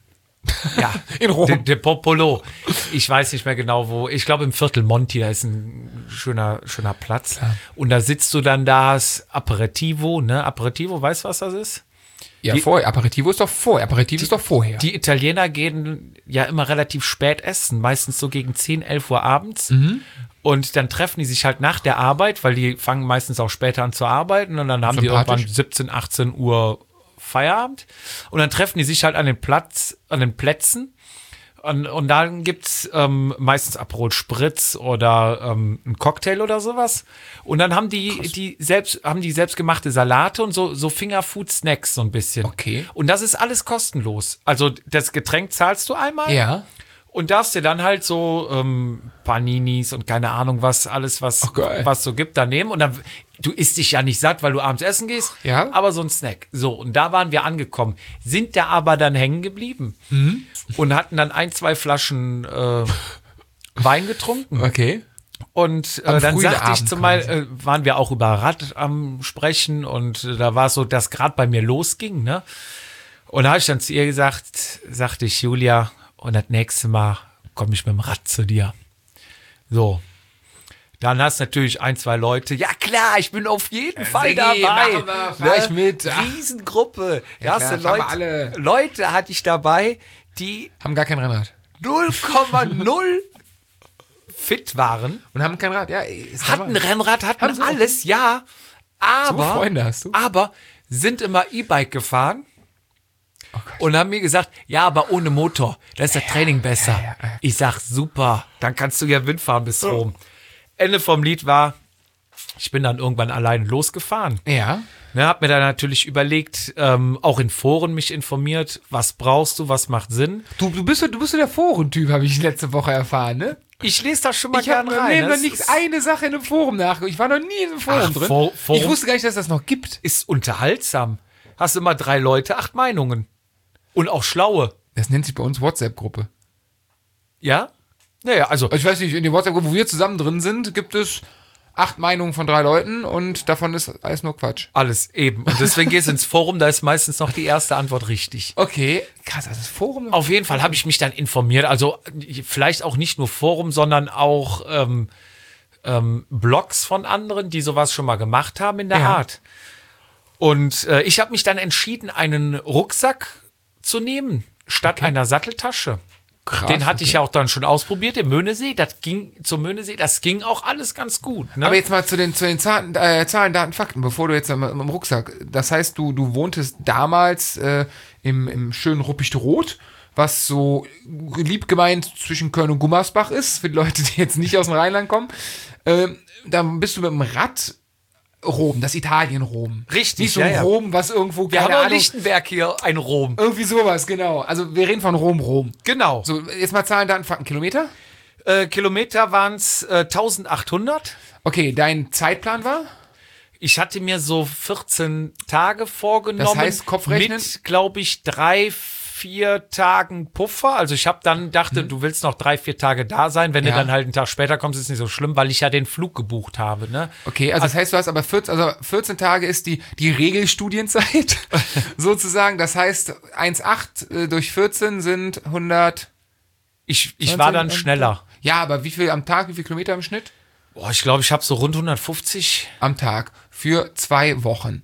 Ja, In Rom. De, de Popolo. Ich weiß nicht mehr genau wo. Ich glaube im Viertel Monti, da ist ein schöner, schöner Platz. Klar. Und da sitzt du dann da, das Aperitivo, ne? Aperitivo, weißt du, was das ist? Ja, Die- vorher. Aperitivo ist doch vorher. Aperitivo ist doch vorher. Die Italiener gehen ja immer relativ spät essen, meistens so gegen zehn, elf Uhr abends. Mhm. Und dann treffen die sich halt nach der Arbeit, weil die fangen meistens auch später an zu arbeiten und dann haben die Sympathisch. irgendwann siebzehn, achtzehn Uhr Feierabend. Und dann treffen die sich halt an den Platz, an den Plätzen. Und, und dann gibt's ähm, meistens Aperol Spritz oder ähm, einen Cocktail oder sowas. Und dann haben die, die selbst, haben die selbstgemachte Salate und so, so Fingerfood-Snacks so ein bisschen. Okay. Und das ist alles kostenlos. Also das Getränk zahlst du einmal. Ja. Und darfst dir dann halt so ähm, Paninis und keine Ahnung was, alles was, Ach, geil. was so gibt, da nehmen. Und dann, du isst dich ja nicht satt, weil du abends essen gehst, Ja. aber so ein Snack. So, und da waren wir angekommen. Sind da aber dann hängen geblieben Mhm. und hatten dann ein, zwei Flaschen äh, Wein getrunken. Okay. Und äh, Am dann frühen sagte ich Abend zum Mal, quasi. äh, waren wir auch über Rad am Sprechen und äh, da war es so, dass gerade bei mir losging, ne? Und da habe ich dann zu ihr gesagt, sagte ich, Julia, und das nächste Mal komme ich mit dem Rad zu dir. So. Dann hast du natürlich ein, zwei Leute. Ja klar, ich bin auf jeden Fall Siggi, dabei. machen wir, fahr ich mit. Ach. Riesengruppe. Da Ja, hast du klar, Leute, haben wir alle. Leute hatte ich dabei, die Haben gar kein Rennrad. null Komma null fit waren. Und haben kein Rad. Ja, ist Hatten normal. Rennrad, hatten Haben sie auch. alles, ja. Aber, Freunde hast du? aber sind immer E-Bike gefahren und haben mir gesagt, ja, aber ohne Motor, da ist das Training besser. ja, ja. Ich sag, super, dann kannst du ja Wind fahren bis Rom. Ende vom Lied war, ich bin dann irgendwann alleine losgefahren. Ja. Ne, hab mir dann natürlich überlegt, ähm, auch in Foren mich informiert, was brauchst du, was macht Sinn. Du, du bist so, du bist so der Forentyp, habe ich letzte Woche erfahren, ne? Ich lese das schon mal Ich habe gern mir rein. noch Das nicht ist- eine Sache in einem Forum nachgeguckt. Ich war noch nie in einem Forum Ach, drin. For- Forum- Ich wusste gar nicht, dass das noch gibt. ist unterhaltsam. Hast immer drei Leute, acht Meinungen. Und auch schlaue. Das nennt sich bei uns WhatsApp-Gruppe. Ja? Naja, also Also ich weiß nicht, in der WhatsApp-Gruppe, wo wir zusammen drin sind, gibt es acht Meinungen von drei Leuten und davon ist alles nur Quatsch. alles eben. Und deswegen gehst du ins Forum, da ist meistens noch die erste Antwort richtig. Okay, krass, also das Forum. Auf jeden Fall habe ich mich dann informiert. Also vielleicht auch nicht nur Forum, sondern auch ähm, ähm, Blogs von anderen, die sowas schon mal gemacht haben in der Ja. Art. Und äh, ich habe mich dann entschieden, einen Rucksack zu nehmen, statt einer Satteltasche. Krass, Den hatte okay. ich ja auch dann schon ausprobiert, im Möhnesee. Das ging zum Möhnesee, das ging auch alles ganz gut. Ne? Aber jetzt mal zu den, zu den Zahlen, äh, Zahlen, Daten, Fakten, bevor du jetzt im, im Rucksack. Das heißt, du, du wohntest damals äh, im, im schönen Ruppicht-Rot, was so lieb gemeint zwischen Köln und Gummersbach ist, für die Leute, die jetzt nicht aus dem Rheinland kommen. Ähm, dann bist du mit dem Rad Rom, das Italien-Rom. Richtig, Nicht so ja, ein ja. Rom, was irgendwo, Wir haben keine auch Ahnung, Lichtenberg hier, ein Rom. irgendwie sowas, genau. Also wir reden von Rom, Rom. Genau. So, jetzt mal Zahlen, Daten, Fakten, Kilometer? Äh, Kilometer waren es äh, eintausendachthundert. Okay, dein Zeitplan war? Ich hatte mir so vierzehn Tage vorgenommen. Das heißt, Kopfrechnen? Mit, glaube ich, drei, vier Tagen Puffer. Also ich habe dann dachte, du willst noch drei, vier Tage da sein. Wenn Ja. du dann halt einen Tag später kommst, ist nicht so schlimm, weil ich ja den Flug gebucht habe. Ne? Okay, also das heißt, du hast aber vierzehn, also vierzehn Tage ist die, die Regelstudienzeit sozusagen. Das heißt, eins Komma acht äh, durch vierzehn sind hundert. Ich, ich war dann neunzehn, schneller. Ja, aber wie viel am Tag, wie viel Kilometer im Schnitt? Boah, ich glaube, ich habe so rund hundertfünfzig. Am Tag für zwei Wochen.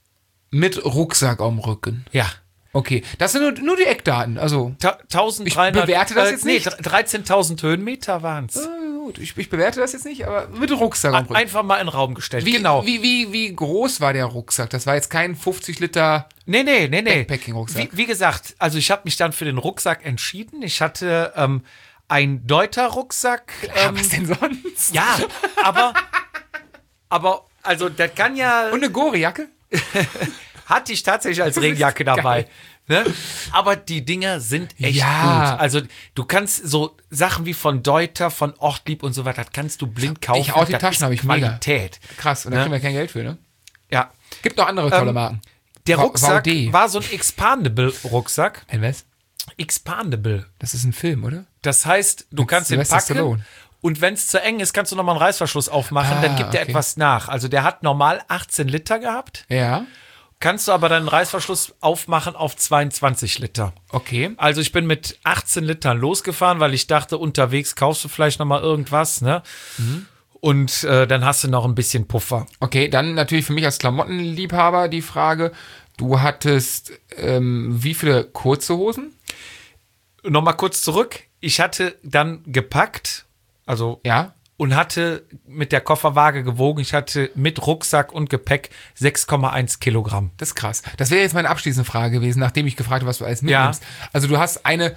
Mit Rucksack am Rücken. Ja. Okay, das sind nur, nur die Eckdaten. Also, Ta- eintausenddreihundert. Ich bewerte das jetzt nicht. Nee, dreizehntausend Höhenmeter waren es. äh, gut, ich, ich bewerte das jetzt nicht, aber mit Rucksack am Rücken. Einfach mal in den Raum gestellt. Wie, genau. wie, wie, wie groß war der Rucksack? Das war jetzt kein fünfzig Liter. Nee, nee, nee, nee. Backpacking-Rucksack. Wie, wie gesagt, also ich habe mich dann für den Rucksack entschieden. Ich hatte ähm, einen Deuter-Rucksack. Ja, Ähm, was denn sonst? ja, aber, aber, also das kann ja, Und eine Gore-Jacke? hatte ich tatsächlich als Regenjacke dabei. Ne? Aber die Dinger sind echt Ja. gut. Also du kannst so Sachen wie von Deuter, von Ortlieb und so weiter, das kannst du blind kaufen. Ich auch die Das Taschen ist habe ich mega. Qualität. Krass, und da Ne? kriegen wir kein Geld für, ne? Ja. Gibt noch andere tolle Ähm, Marken. Der V- Rucksack V D. war so ein Expandable-Rucksack. Ein was? Expandable. Das ist ein Film, oder? Das heißt, du Mit kannst ihn Sylvester packen Stallone. und wenn es zu eng ist, kannst du nochmal einen Reißverschluss aufmachen, Ah, dann gibt er okay. etwas nach. Also der hat normal achtzehn Liter gehabt Ja. kannst du aber deinen Reißverschluss aufmachen auf zweiundzwanzig Liter. Okay. Also ich bin mit achtzehn Litern losgefahren, weil ich dachte, unterwegs kaufst du vielleicht noch mal irgendwas, ne? Mhm. Und äh, dann hast du noch ein bisschen Puffer. Okay, dann natürlich für mich als Klamottenliebhaber die Frage, du hattest ähm, wie viele kurze Hosen? Nochmal kurz zurück. Ich hatte dann gepackt, also Ja. und hatte mit der Kofferwaage gewogen. Ich hatte mit Rucksack und Gepäck sechs Komma eins Kilogramm. Das ist krass. Das wäre jetzt meine abschließende Frage gewesen, nachdem ich gefragt habe, was du alles mitnimmst. Ja. Also du hast eine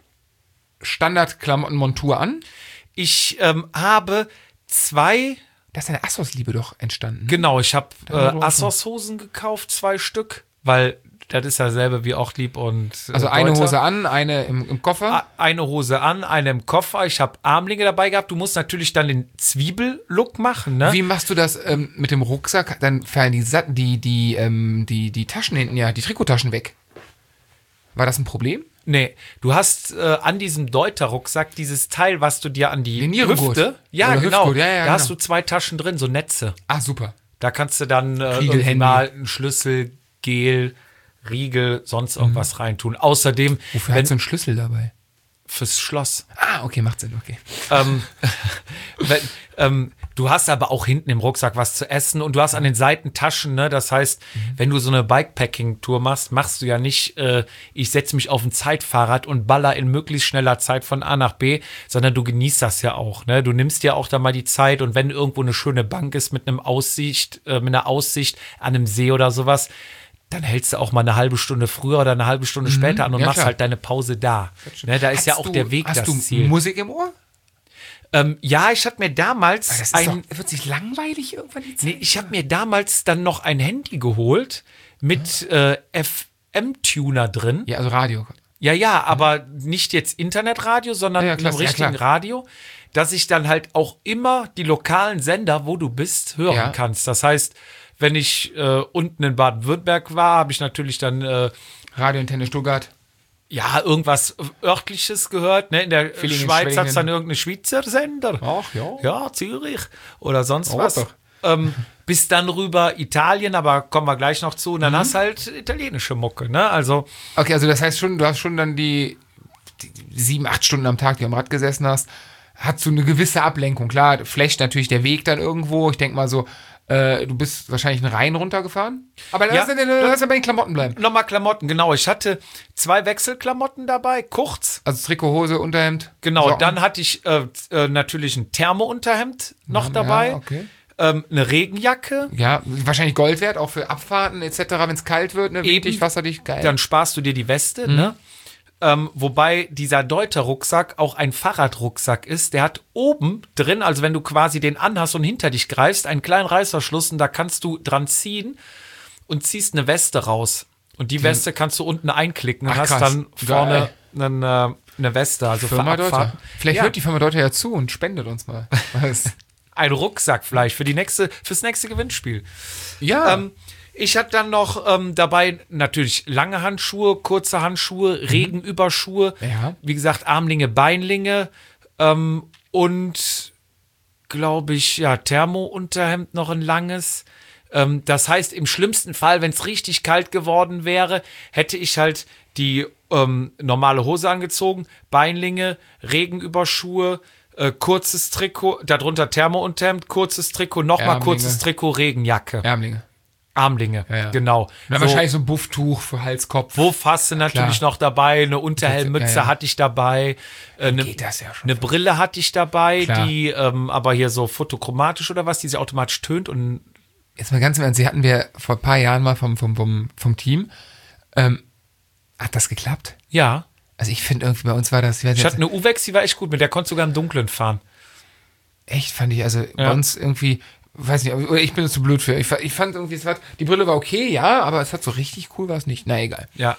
Standard-Klamottenmontur an. Ich ähm, habe zwei... Da ist deine Assos-Liebe doch entstanden. Genau, ich habe äh, Assos-Hosen gekauft, zwei Stück, weil das ist ja selber wie Ortlieb und äh, Also eine Deuter. Hose an, eine im, im Koffer. Eine Hose an, eine im Koffer. Ich habe Armlinge dabei gehabt. Du musst natürlich dann den Zwiebel-Look machen, ne? Wie machst du das ähm, mit dem Rucksack? Dann fallen die, Sa- die, die, ähm, die, die Taschen hinten, ja, die Trikottaschen weg. War das ein Problem? Nee, du hast äh, an diesem Deuter-Rucksack dieses Teil, was du dir an die Den Nierengurt. Hüfte... Ja, Oder genau. Hüftgurt, ja, ja, da genau. hast du zwei Taschen drin, so Netze. Ah, super. Da kannst du dann äh, Riegel, irgendwie Handy. mal einen Schlüssel, Gel, Riegel, sonst irgendwas mhm. reintun. Außerdem, Wofür wenn, hast du einen Schlüssel dabei? fürs Schloss. Ah, okay, macht Sinn, okay. ähm, wenn, ähm, du hast aber auch hinten im Rucksack was zu essen und du hast an den Seiten Taschen, ne? Das heißt, mhm. wenn du so eine Bikepacking-Tour machst, machst du ja nicht, äh, ich setze mich auf ein Zeitfahrrad und baller in möglichst schneller Zeit von A nach B, sondern du genießt das ja auch, ne? Du nimmst dir auch da mal die Zeit und wenn irgendwo eine schöne Bank ist mit einem Aussicht, äh, mit einer Aussicht an einem See oder sowas, dann hältst du auch mal eine halbe Stunde früher oder eine halbe Stunde mhm, später an und ja, machst klar. halt deine Pause da. Ne, da ist Hast ja auch du, der Weg hast das du Ziel. Musik im Ohr? Ähm, ja, ich hatte mir damals Das ist ein, doch, wird sich langweilig irgendwann die Zeit? nee, ich habe mir damals dann noch ein Handy geholt mit äh, F M-Tuner drin. Ja, also Radio. Ja, ja, aber nicht jetzt Internetradio, sondern Ja, ja, einem klasse, ja, richtigen klar. Radio, dass ich dann halt auch immer die lokalen Sender, wo du bist, hören Ja. kannst. Das heißt, wenn ich äh, unten in Baden-Württemberg war, habe ich natürlich dann äh, Radio Antenne Stuttgart. ja irgendwas örtliches gehört. Ne? In der Villingen, Schweiz hat es dann Schwenningen. irgendeinen Schweizer Sender. Ach ja. Ja, Zürich oder sonst Oh, was. doch. Ähm, bis dann rüber Italien, aber kommen wir gleich noch zu. Und dann Mhm. hast du halt italienische Mucke, ne? Also, Okay, also das heißt schon, du hast schon dann die, die sieben, acht Stunden am Tag, die du am Rad gesessen hast, hat so eine gewisse Ablenkung. Klar, flecht natürlich der Weg dann irgendwo. Ich denke mal so, äh, du bist wahrscheinlich einen Rhein runtergefahren. Aber lass Ja. ja, lass ja bei den Klamotten bleiben. nochmal Klamotten, genau. Ich hatte zwei Wechselklamotten dabei, kurz. Also Trikot, Hose, Unterhemd. Genau, Socken. dann hatte ich äh, äh, natürlich ein Thermo-Unterhemd noch Ja, dabei. okay. Ähm, eine Regenjacke. Ja, wahrscheinlich Gold wert, auch für Abfahrten et cetera, wenn es kalt wird, ne? Eben. Winddicht, wasserdicht, geil. Dann sparst du dir die Weste, Mhm. ne? Ähm, wobei dieser Deuter-Rucksack auch ein Fahrradrucksack ist. Der hat oben drin, also wenn du quasi den anhast und hinter dich greifst, einen kleinen Reißverschluss und da kannst du dran ziehen und ziehst eine Weste raus. Und die Weste kannst du unten einklicken und Ach, hast krass. dann vorne Geil. eine, eine Weste, also für Firma Deuter. Abfahrten. Vielleicht Ja. hört die Firma Deuter ja zu und spendet uns mal. Was? Ein Rucksack vielleicht für die nächste, fürs nächste Gewinnspiel. Ja. Ähm, ich hatte dann noch ähm, dabei natürlich lange Handschuhe, kurze Handschuhe, Regenüberschuhe. Ja. Wie gesagt, Armlinge, Beinlinge ähm, und glaube ich, ja, Thermo-Unterhemd noch ein langes. Ähm, das heißt, im schlimmsten Fall, wenn es richtig kalt geworden wäre, hätte ich halt die ähm, normale Hose angezogen, Beinlinge, Regenüberschuhe, äh, kurzes Trikot, darunter Thermo-Unterhemd, kurzes Trikot, nochmal Ärmlinge. kurzes Trikot, Regenjacke. Ärmlinge. Armlinge, Ja, ja. genau. Und dann So, wahrscheinlich so ein Bufftuch für Hals, Kopf. Wurf hast du natürlich Klar. noch dabei, eine Unterhelmmütze Ja, ja. hatte ich dabei, äh, eine, geht das ja schon. eine Brille hatte ich dabei, Klar. die ähm, aber hier so fotochromatisch oder was, die sie automatisch tönt und Jetzt mal ganz im Ernst, sie hatten wir vor ein paar Jahren mal vom, vom, vom, vom Team. Ähm, hat das geklappt? ja. Also ich finde irgendwie bei uns war das, ich weiß Ich jetzt, hatte eine Uwex, die war echt gut, mit der konntest du sogar im Dunkeln fahren. echt fand ich, also bei Ja. uns irgendwie, weiß nicht, oder ich bin zu blöd für. Ich, fa- ich fand irgendwie, es war, die Brille war okay, ja, aber es hat so richtig cool war es nicht. Na egal. Ja.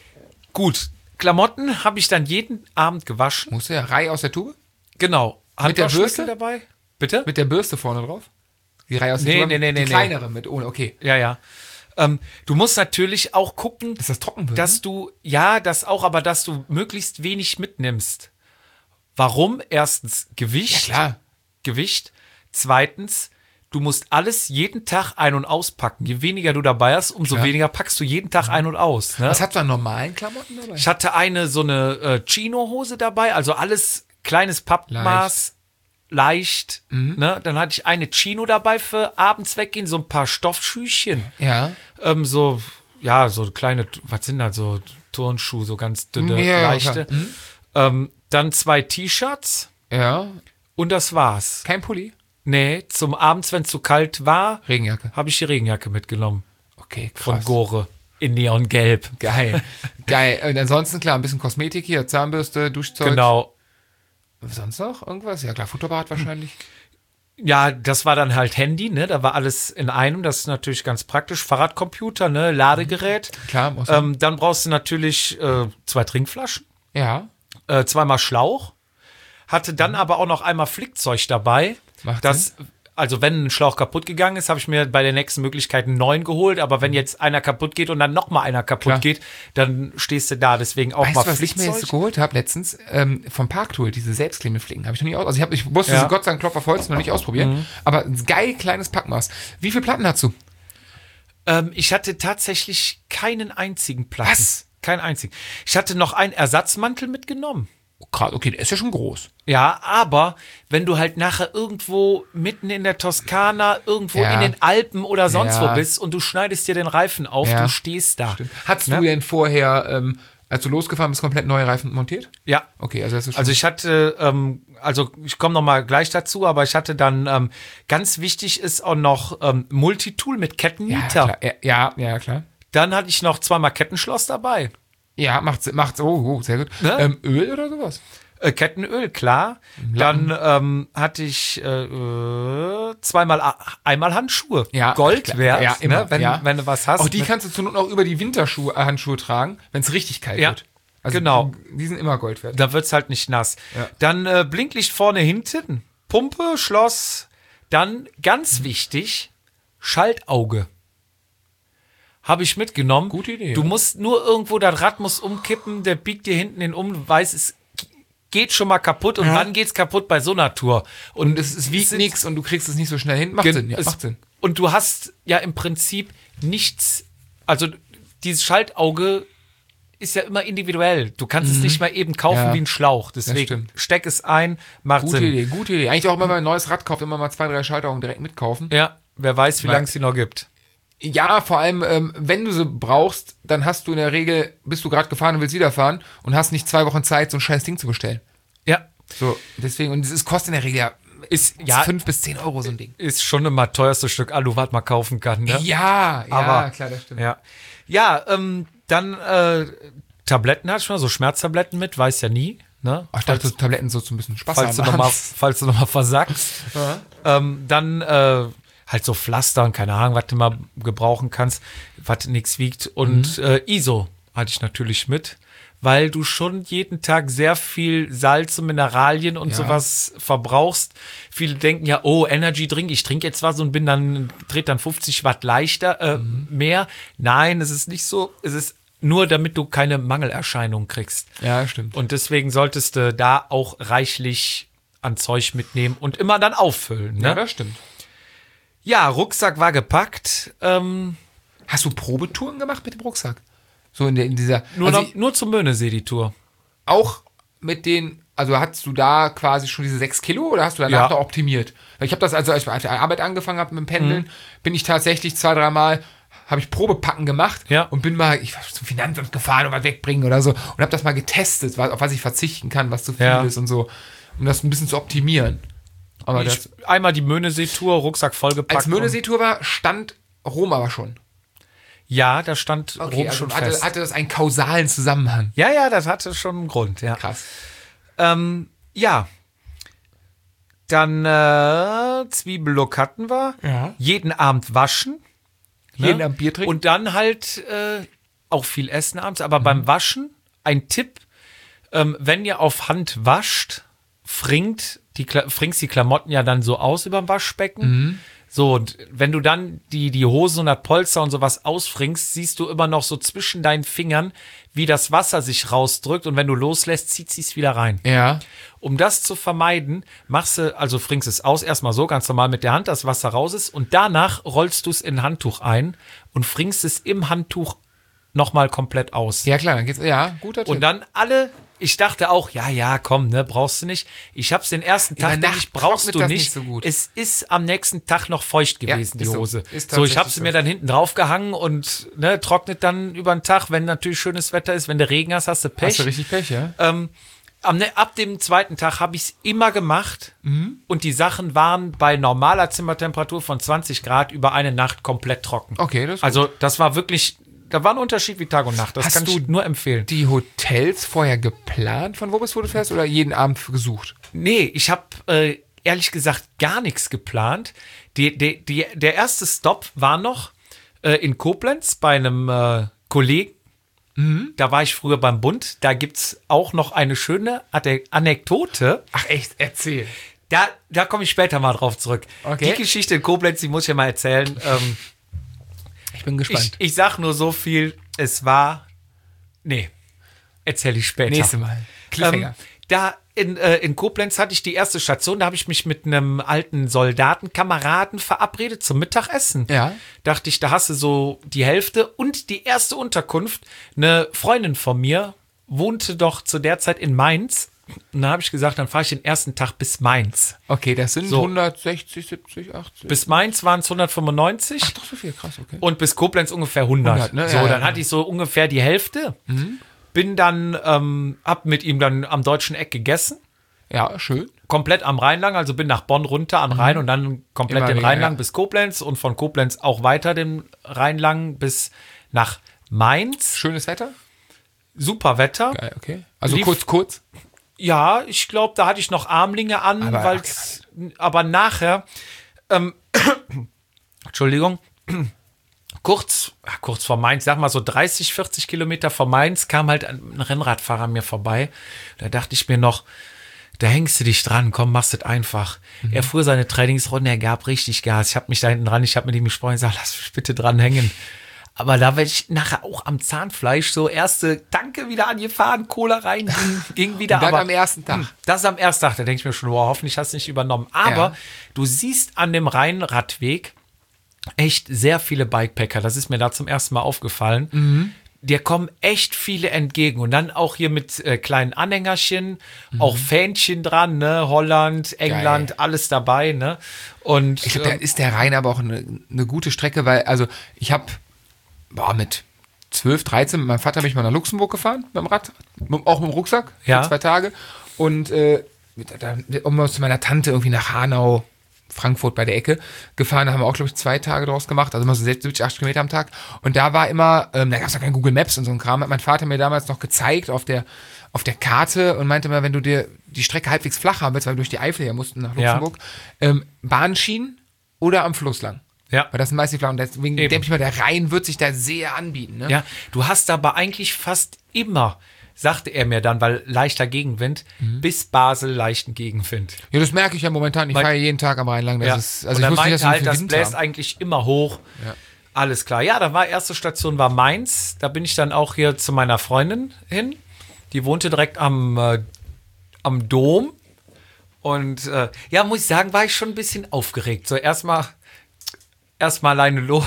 Gut. Klamotten habe ich dann jeden Abend gewaschen. Musste ja Reihe aus der Tube? Genau. Mit der Handwaschmittel Bürste? dabei? Bitte? Mit der Bürste vorne drauf? Die Reihe aus der Nee, Tube? nee, nee, die nee, nee. kleinere mit ohne, okay. Ja, ja. Ähm, du musst natürlich auch gucken, Dass das trocken wird. dass du, ja, das auch, aber dass du möglichst wenig mitnimmst. Warum? Erstens Gewicht. ja, klar. Gewicht. Zweitens, du musst alles jeden Tag ein- und auspacken. Je weniger du dabei hast, umso Klar. weniger packst du jeden Tag ein- und aus. Ne? Was hast du an normalen Klamotten dabei? Ich hatte eine so eine äh, Chino-Hose dabei, also alles kleines Pappmaß, leicht. Ne? Dann hatte ich eine Chino dabei für abends weggehen, so ein paar Stoffschüchchen. Ja. Ähm, so, ja, so kleine, was sind das, so Turnschuhe, so ganz dünne, Ja, ja, leichte. klar. Mhm. Ähm, dann zwei T-Shirts Ja. und das war's. Kein Pulli? Nee, zum Abends, wenn es zu kalt war, Regenjacke. habe ich die Regenjacke mitgenommen. Okay, krass. Von Gore. In Neongelb. Geil. Geil. Und ansonsten, klar, ein bisschen Kosmetik hier, Zahnbürste, Duschzeug. Genau. Sonst noch irgendwas? Ja, klar, Futterbad wahrscheinlich. Ja, das war dann halt Handy, ne? Da war alles in einem. Das ist natürlich ganz praktisch. Fahrradcomputer, ne? Ladegerät. Klar, muss man. Ähm, dann brauchst du natürlich äh, zwei Trinkflaschen, Ja. äh, zweimal Schlauch. Hatte dann aber auch noch einmal Flickzeug dabei. Macht das, also wenn ein Schlauch kaputt gegangen ist, habe ich mir bei der nächsten Möglichkeit einen neuen geholt. Aber wenn jetzt einer kaputt geht und dann noch mal einer kaputt Klar. geht, dann stehst du da. Deswegen auch Weißt mal du, was ich mir Flickzeug. jetzt geholt habe letztens? Ähm, vom Parktool, diese Selbstklebeflicken. Habe ich noch nie aus. Also ich, hab, ich musste Ja. sie Gott sei Dank Klopf auf Holz noch nicht ausprobieren. Aber ein geil kleines Packmaß. Wie viele Platten hast du? Ähm, ich hatte tatsächlich keinen einzigen Platten. Was? Keinen einzigen. Ich hatte noch einen Ersatzmantel mitgenommen. Oh, krass, okay, der ist ja schon groß. Ja, aber wenn du halt nachher irgendwo mitten in der Toskana, irgendwo Ja. in den Alpen oder sonst Ja. wo bist und du schneidest dir den Reifen auf, Ja. du stehst da. Hattest Ne? du denn vorher, ähm, als du losgefahren bist, komplett neue Reifen montiert? Ja. Okay, also das ist schon. Also ich hatte, ähm, also ich komme noch mal gleich dazu, aber ich hatte dann, ähm, ganz wichtig ist auch noch ähm, Multitool mit ja, Kettennieter. klar. Ja, ja, ja, klar. Dann hatte ich noch zweimal Kettenschloss dabei. Ja, macht, macht, oh, oh sehr gut. Ne? Ähm, Öl oder sowas? Äh, Kettenöl, klar. Dann ähm, hatte ich äh, äh, zweimal, a- einmal Handschuhe. Ja, Gold klar. wert, Ja, immer, ne? wenn, ja. wenn du was hast. Auch die mit- kannst du zur Not auch über die Winterschuhe, äh, Handschuhe tragen, wenn es richtig kalt Ja, wird. Also genau. Die sind immer Gold wert. Da wird's halt nicht nass. Ja. Dann äh, Blinklicht vorne, hinten, Pumpe, Schloss. Dann ganz wichtig, Schaltauge. Habe ich mitgenommen. Gute Idee, Du ja. musst nur irgendwo, das Rad muss umkippen, der biegt dir hinten den um, du weißt, es geht schon mal kaputt. Und wann geht's kaputt bei so einer Tour? Und es, es wiegt sind- nichts und du kriegst es nicht so schnell hin. Macht Gen- Sinn, ja, es- macht Sinn. Und du hast ja im Prinzip nichts, also dieses Schaltauge ist ja immer individuell. Du kannst es nicht mal eben kaufen Mhm. Ja, wie ein Schlauch. Deswegen stimmt. steck es ein, macht Gute Sinn. Idee, gute Idee. Eigentlich auch immer, wenn man ein neues Rad kauft, immer mal zwei, drei Schalterungen direkt mitkaufen. Ja, wer weiß, wie Weil- lange es die noch gibt. Ja, vor allem, ähm, wenn du sie brauchst, dann hast du in der Regel, bist du gerade gefahren und willst wieder fahren und hast nicht zwei Wochen Zeit, so ein scheiß Ding zu bestellen. Ja, So, deswegen, und es ist- kostet in der Regel ja, ist, ja, fünf bis zehn Euro so ein Ding. ist schon immer teuerste Stück Alu, was man kaufen kann. Ne? Ja, ja, Aber- klar, das stimmt. Ja, ja ähm, dann äh, Tabletten hatte ich mal, so Schmerztabletten mit, weiß ja nie. Ne? Ach, ich dachte, Tabletten so ein bisschen Spaß falls du haben. noch mal, falls du noch mal versackst. ähm, dann äh, halt so Pflaster und keine Ahnung, was du mal gebrauchen kannst, was nichts wiegt. Und äh, I S O hatte ich natürlich mit, weil du schon jeden Tag sehr viel Salz und Mineralien und Ja. sowas verbrauchst. Viele denken ja, oh, Energy Drink, ich trinke jetzt was und bin dann, dreht dann fünfzig Watt leichter, äh, mehr. Nein, es ist nicht so. Es ist nur, damit du keine Mangelerscheinungen kriegst. Ja, stimmt. Und deswegen solltest du da auch reichlich an Zeug mitnehmen und immer dann auffüllen. Ja, Ne? das stimmt. Ja, Rucksack war gepackt. Ähm, Hast du Probetouren gemacht mit dem Rucksack? So in, der, in dieser. nur, also noch, nur zum Möhnesee die Tour. auch mit den, also hattest du da quasi schon diese sechs Kilo oder hast du danach Ja. noch optimiert? Weil ich habe das, also als ich auf der Arbeit angefangen habe mit dem Pendeln, Mhm. bin ich tatsächlich zwei, dreimal, habe ich Probepacken gemacht Ja. und bin mal, ich war zum Finanzamt gefahren und was wegbringen oder so und habe das mal getestet, was- auf was ich verzichten kann, was zu viel Ja. ist und so, um das ein bisschen zu optimieren. Aber das, Ich, einmal die Möhnesee-Tour, Rucksack vollgepackt. als Möhnesee-Tour war, stand Rom aber schon. und- Ja, da stand Okay, Rom also schon hatte, fest. hatte das einen kausalen Zusammenhang. ja, ja, das hatte schon einen Grund, ja. Krass. Ähm, ja. Dann äh, Zwiebellook hatten wir. Ja. Jeden Abend waschen. ne? Jeden Abend Bier trinken. Und dann halt äh, auch viel essen abends. Aber beim Waschen, ein Tipp, ähm, wenn ihr auf Hand wascht, fringt die, Kla- fringst die Klamotten ja dann so aus überm Waschbecken. So, und wenn du dann die, die Hosen und das Polster und sowas ausfringst, siehst du immer noch so zwischen deinen Fingern, wie das Wasser sich rausdrückt. Und wenn du loslässt, zieht sie es wieder rein. Ja. Um das zu vermeiden, machst du, also fringst es aus, erstmal so, ganz normal mit der Hand, das Wasser raus ist. Und danach rollst du es in ein Handtuch ein und fringst es im Handtuch nochmal komplett aus. Ja, klar, dann geht's, ja, guter Tipp. Und dann alle, ich dachte auch, ja, ja, komm, ne, brauchst du nicht. Ich hab's den ersten Tag, der denke Nacht ich, brauchst trocknet du das nicht. nicht so gut. Es ist am nächsten Tag noch feucht gewesen, Ja, die ist so. Hose. Ist So, ich tatsächlich hab's so. mir dann hinten drauf gehangen und ne, trocknet dann über den Tag, wenn natürlich schönes Wetter ist. Wenn du Regen hast, hast du Pech. Hast du richtig Pech, ja? Ähm, am, ne, ab dem zweiten Tag habe ich es immer gemacht und die Sachen waren bei normaler Zimmertemperatur von zwanzig Grad über eine Nacht komplett trocken. Okay, das ist Also das war wirklich, da war ein Unterschied wie Tag und Nacht. Das Hast kann ich du nur empfehlen. die Hotels vorher geplant, von wo bis wo du fährst, oder jeden Abend gesucht? Nee, ich habe äh, ehrlich gesagt gar nichts geplant. Die, die, die, der erste Stopp war noch äh, in Koblenz bei einem äh, Kollegen. Da war ich früher beim Bund. Da gibt es auch noch eine schöne Ade- Anekdote. Ach echt, erzähl. Da, da komme ich später mal drauf zurück. Okay. Die Geschichte in Koblenz, die muss ich ja mal erzählen. Ähm, Ich bin ich, gespannt. ich sag nur so viel, es war. Nee, erzähle ich später. Nächstes Mal. Cliffhanger. Ähm, da in, äh, in Koblenz hatte ich die erste Station, da habe ich mich mit einem alten Soldatenkameraden verabredet zum Mittagessen. Ja. Dachte ich, da hast du so die Hälfte und die erste Unterkunft. Eine Freundin von mir wohnte doch zu der Zeit in Mainz. Und da habe ich gesagt, dann fahre ich den ersten Tag bis Mainz. Okay, das sind So. hundertsechzig, siebzig, achtzig. Bis Mainz waren es hundertfünfundneunzig. Ach, doch so viel, krass, okay. Und bis Koblenz ungefähr hundert. hundert, ne? So, Ja, dann ja. hatte ich so ungefähr die Hälfte. Bin dann, ähm, hab mit ihm dann am deutschen Eck gegessen. Ja, schön. Komplett am Rhein lang, also bin nach Bonn runter an Rhein und dann komplett Immer den wieder, Rhein lang ja. bis Koblenz und von Koblenz auch weiter den Rhein lang bis nach Mainz. Schönes Wetter? Super Wetter. Geil, okay. Also Lief- kurz, kurz. Ja, ich glaube, da hatte ich noch Armlinge an, Aber- weil aber nachher, ähm, Entschuldigung, kurz, ja, kurz vor Mainz, sag mal so dreißig, vierzig Kilometer vor Mainz, kam halt ein Rennradfahrer an mir vorbei. Da dachte ich mir noch, da hängst du dich dran, komm, machst es einfach. Mhm. Er fuhr seine Trainingsrunde, er gab richtig Gas. Ich habe mich da hinten dran, ich habe mit ihm gesprochen, ich sage, lass mich bitte dran hängen. Aber da werde ich nachher auch am Zahnfleisch so erste Tanke wieder angefahren, Cola rein, ging, ging wieder. Und dann aber am ersten Tag. Hm, Das ist am ersten Tag, da denke ich mir schon, wow, hoffentlich hast du nicht übernommen. Aber Ja. du siehst an dem Rheinradweg echt sehr viele Bikepacker. Das ist mir da zum ersten Mal aufgefallen. Mhm. Dir kommen echt viele entgegen. Und dann auch hier mit äh, kleinen Anhängerchen, auch Fähnchen dran, ne? Holland, England, Geil. alles dabei, ne? Und Ich glaube, da äh, ist der Rhein aber auch eine, eine gute Strecke, weil, also ich habe mit zwölf, dreizehn mit meinem Vater bin ich mal nach Luxemburg gefahren mit dem Rad, mit, auch mit dem Rucksack, für Ja. zwei Tage. Und äh, mit, da, um zu meiner Tante irgendwie nach Hanau, Frankfurt bei der Ecke gefahren, da haben wir auch, glaube ich, zwei Tage draus gemacht, also immer so siebzig, achtzig Kilometer am Tag. Und da war immer, ähm, da gab es noch kein Google Maps und so ein Kram, hat mein Vater mir damals noch gezeigt auf der, auf der Karte und meinte mal, wenn du dir die Strecke halbwegs flach haben willst, weil wir durch die Eifel ja mussten nach Ja. Luxemburg, ähm, Bahnschienen oder am Fluss lang. ja. Weil das sind meistens die flachen. Deswegen Eben. denke ich mal, der Rhein wird sich da sehr anbieten. Ne? Ja, du hast aber eigentlich fast immer, sagte er mir dann, weil leichter Gegenwind, Mhm. bis Basel leichten Gegenwind. Ja, das merke ich ja momentan. Ich Weil- fahre ja jeden Tag am Rhein lang. Das Ja. ist, also und ich er wusste nicht, meinte dass wir halt, so das viel Wind bläst haben. eigentlich immer hoch. Ja. Alles klar. Ja, da war erste Station war Mainz. Da bin ich dann auch hier zu meiner Freundin hin. Die wohnte direkt am, äh, am Dom. Und äh, ja, muss ich sagen, war ich schon ein bisschen aufgeregt. So erstmal erstmal alleine los.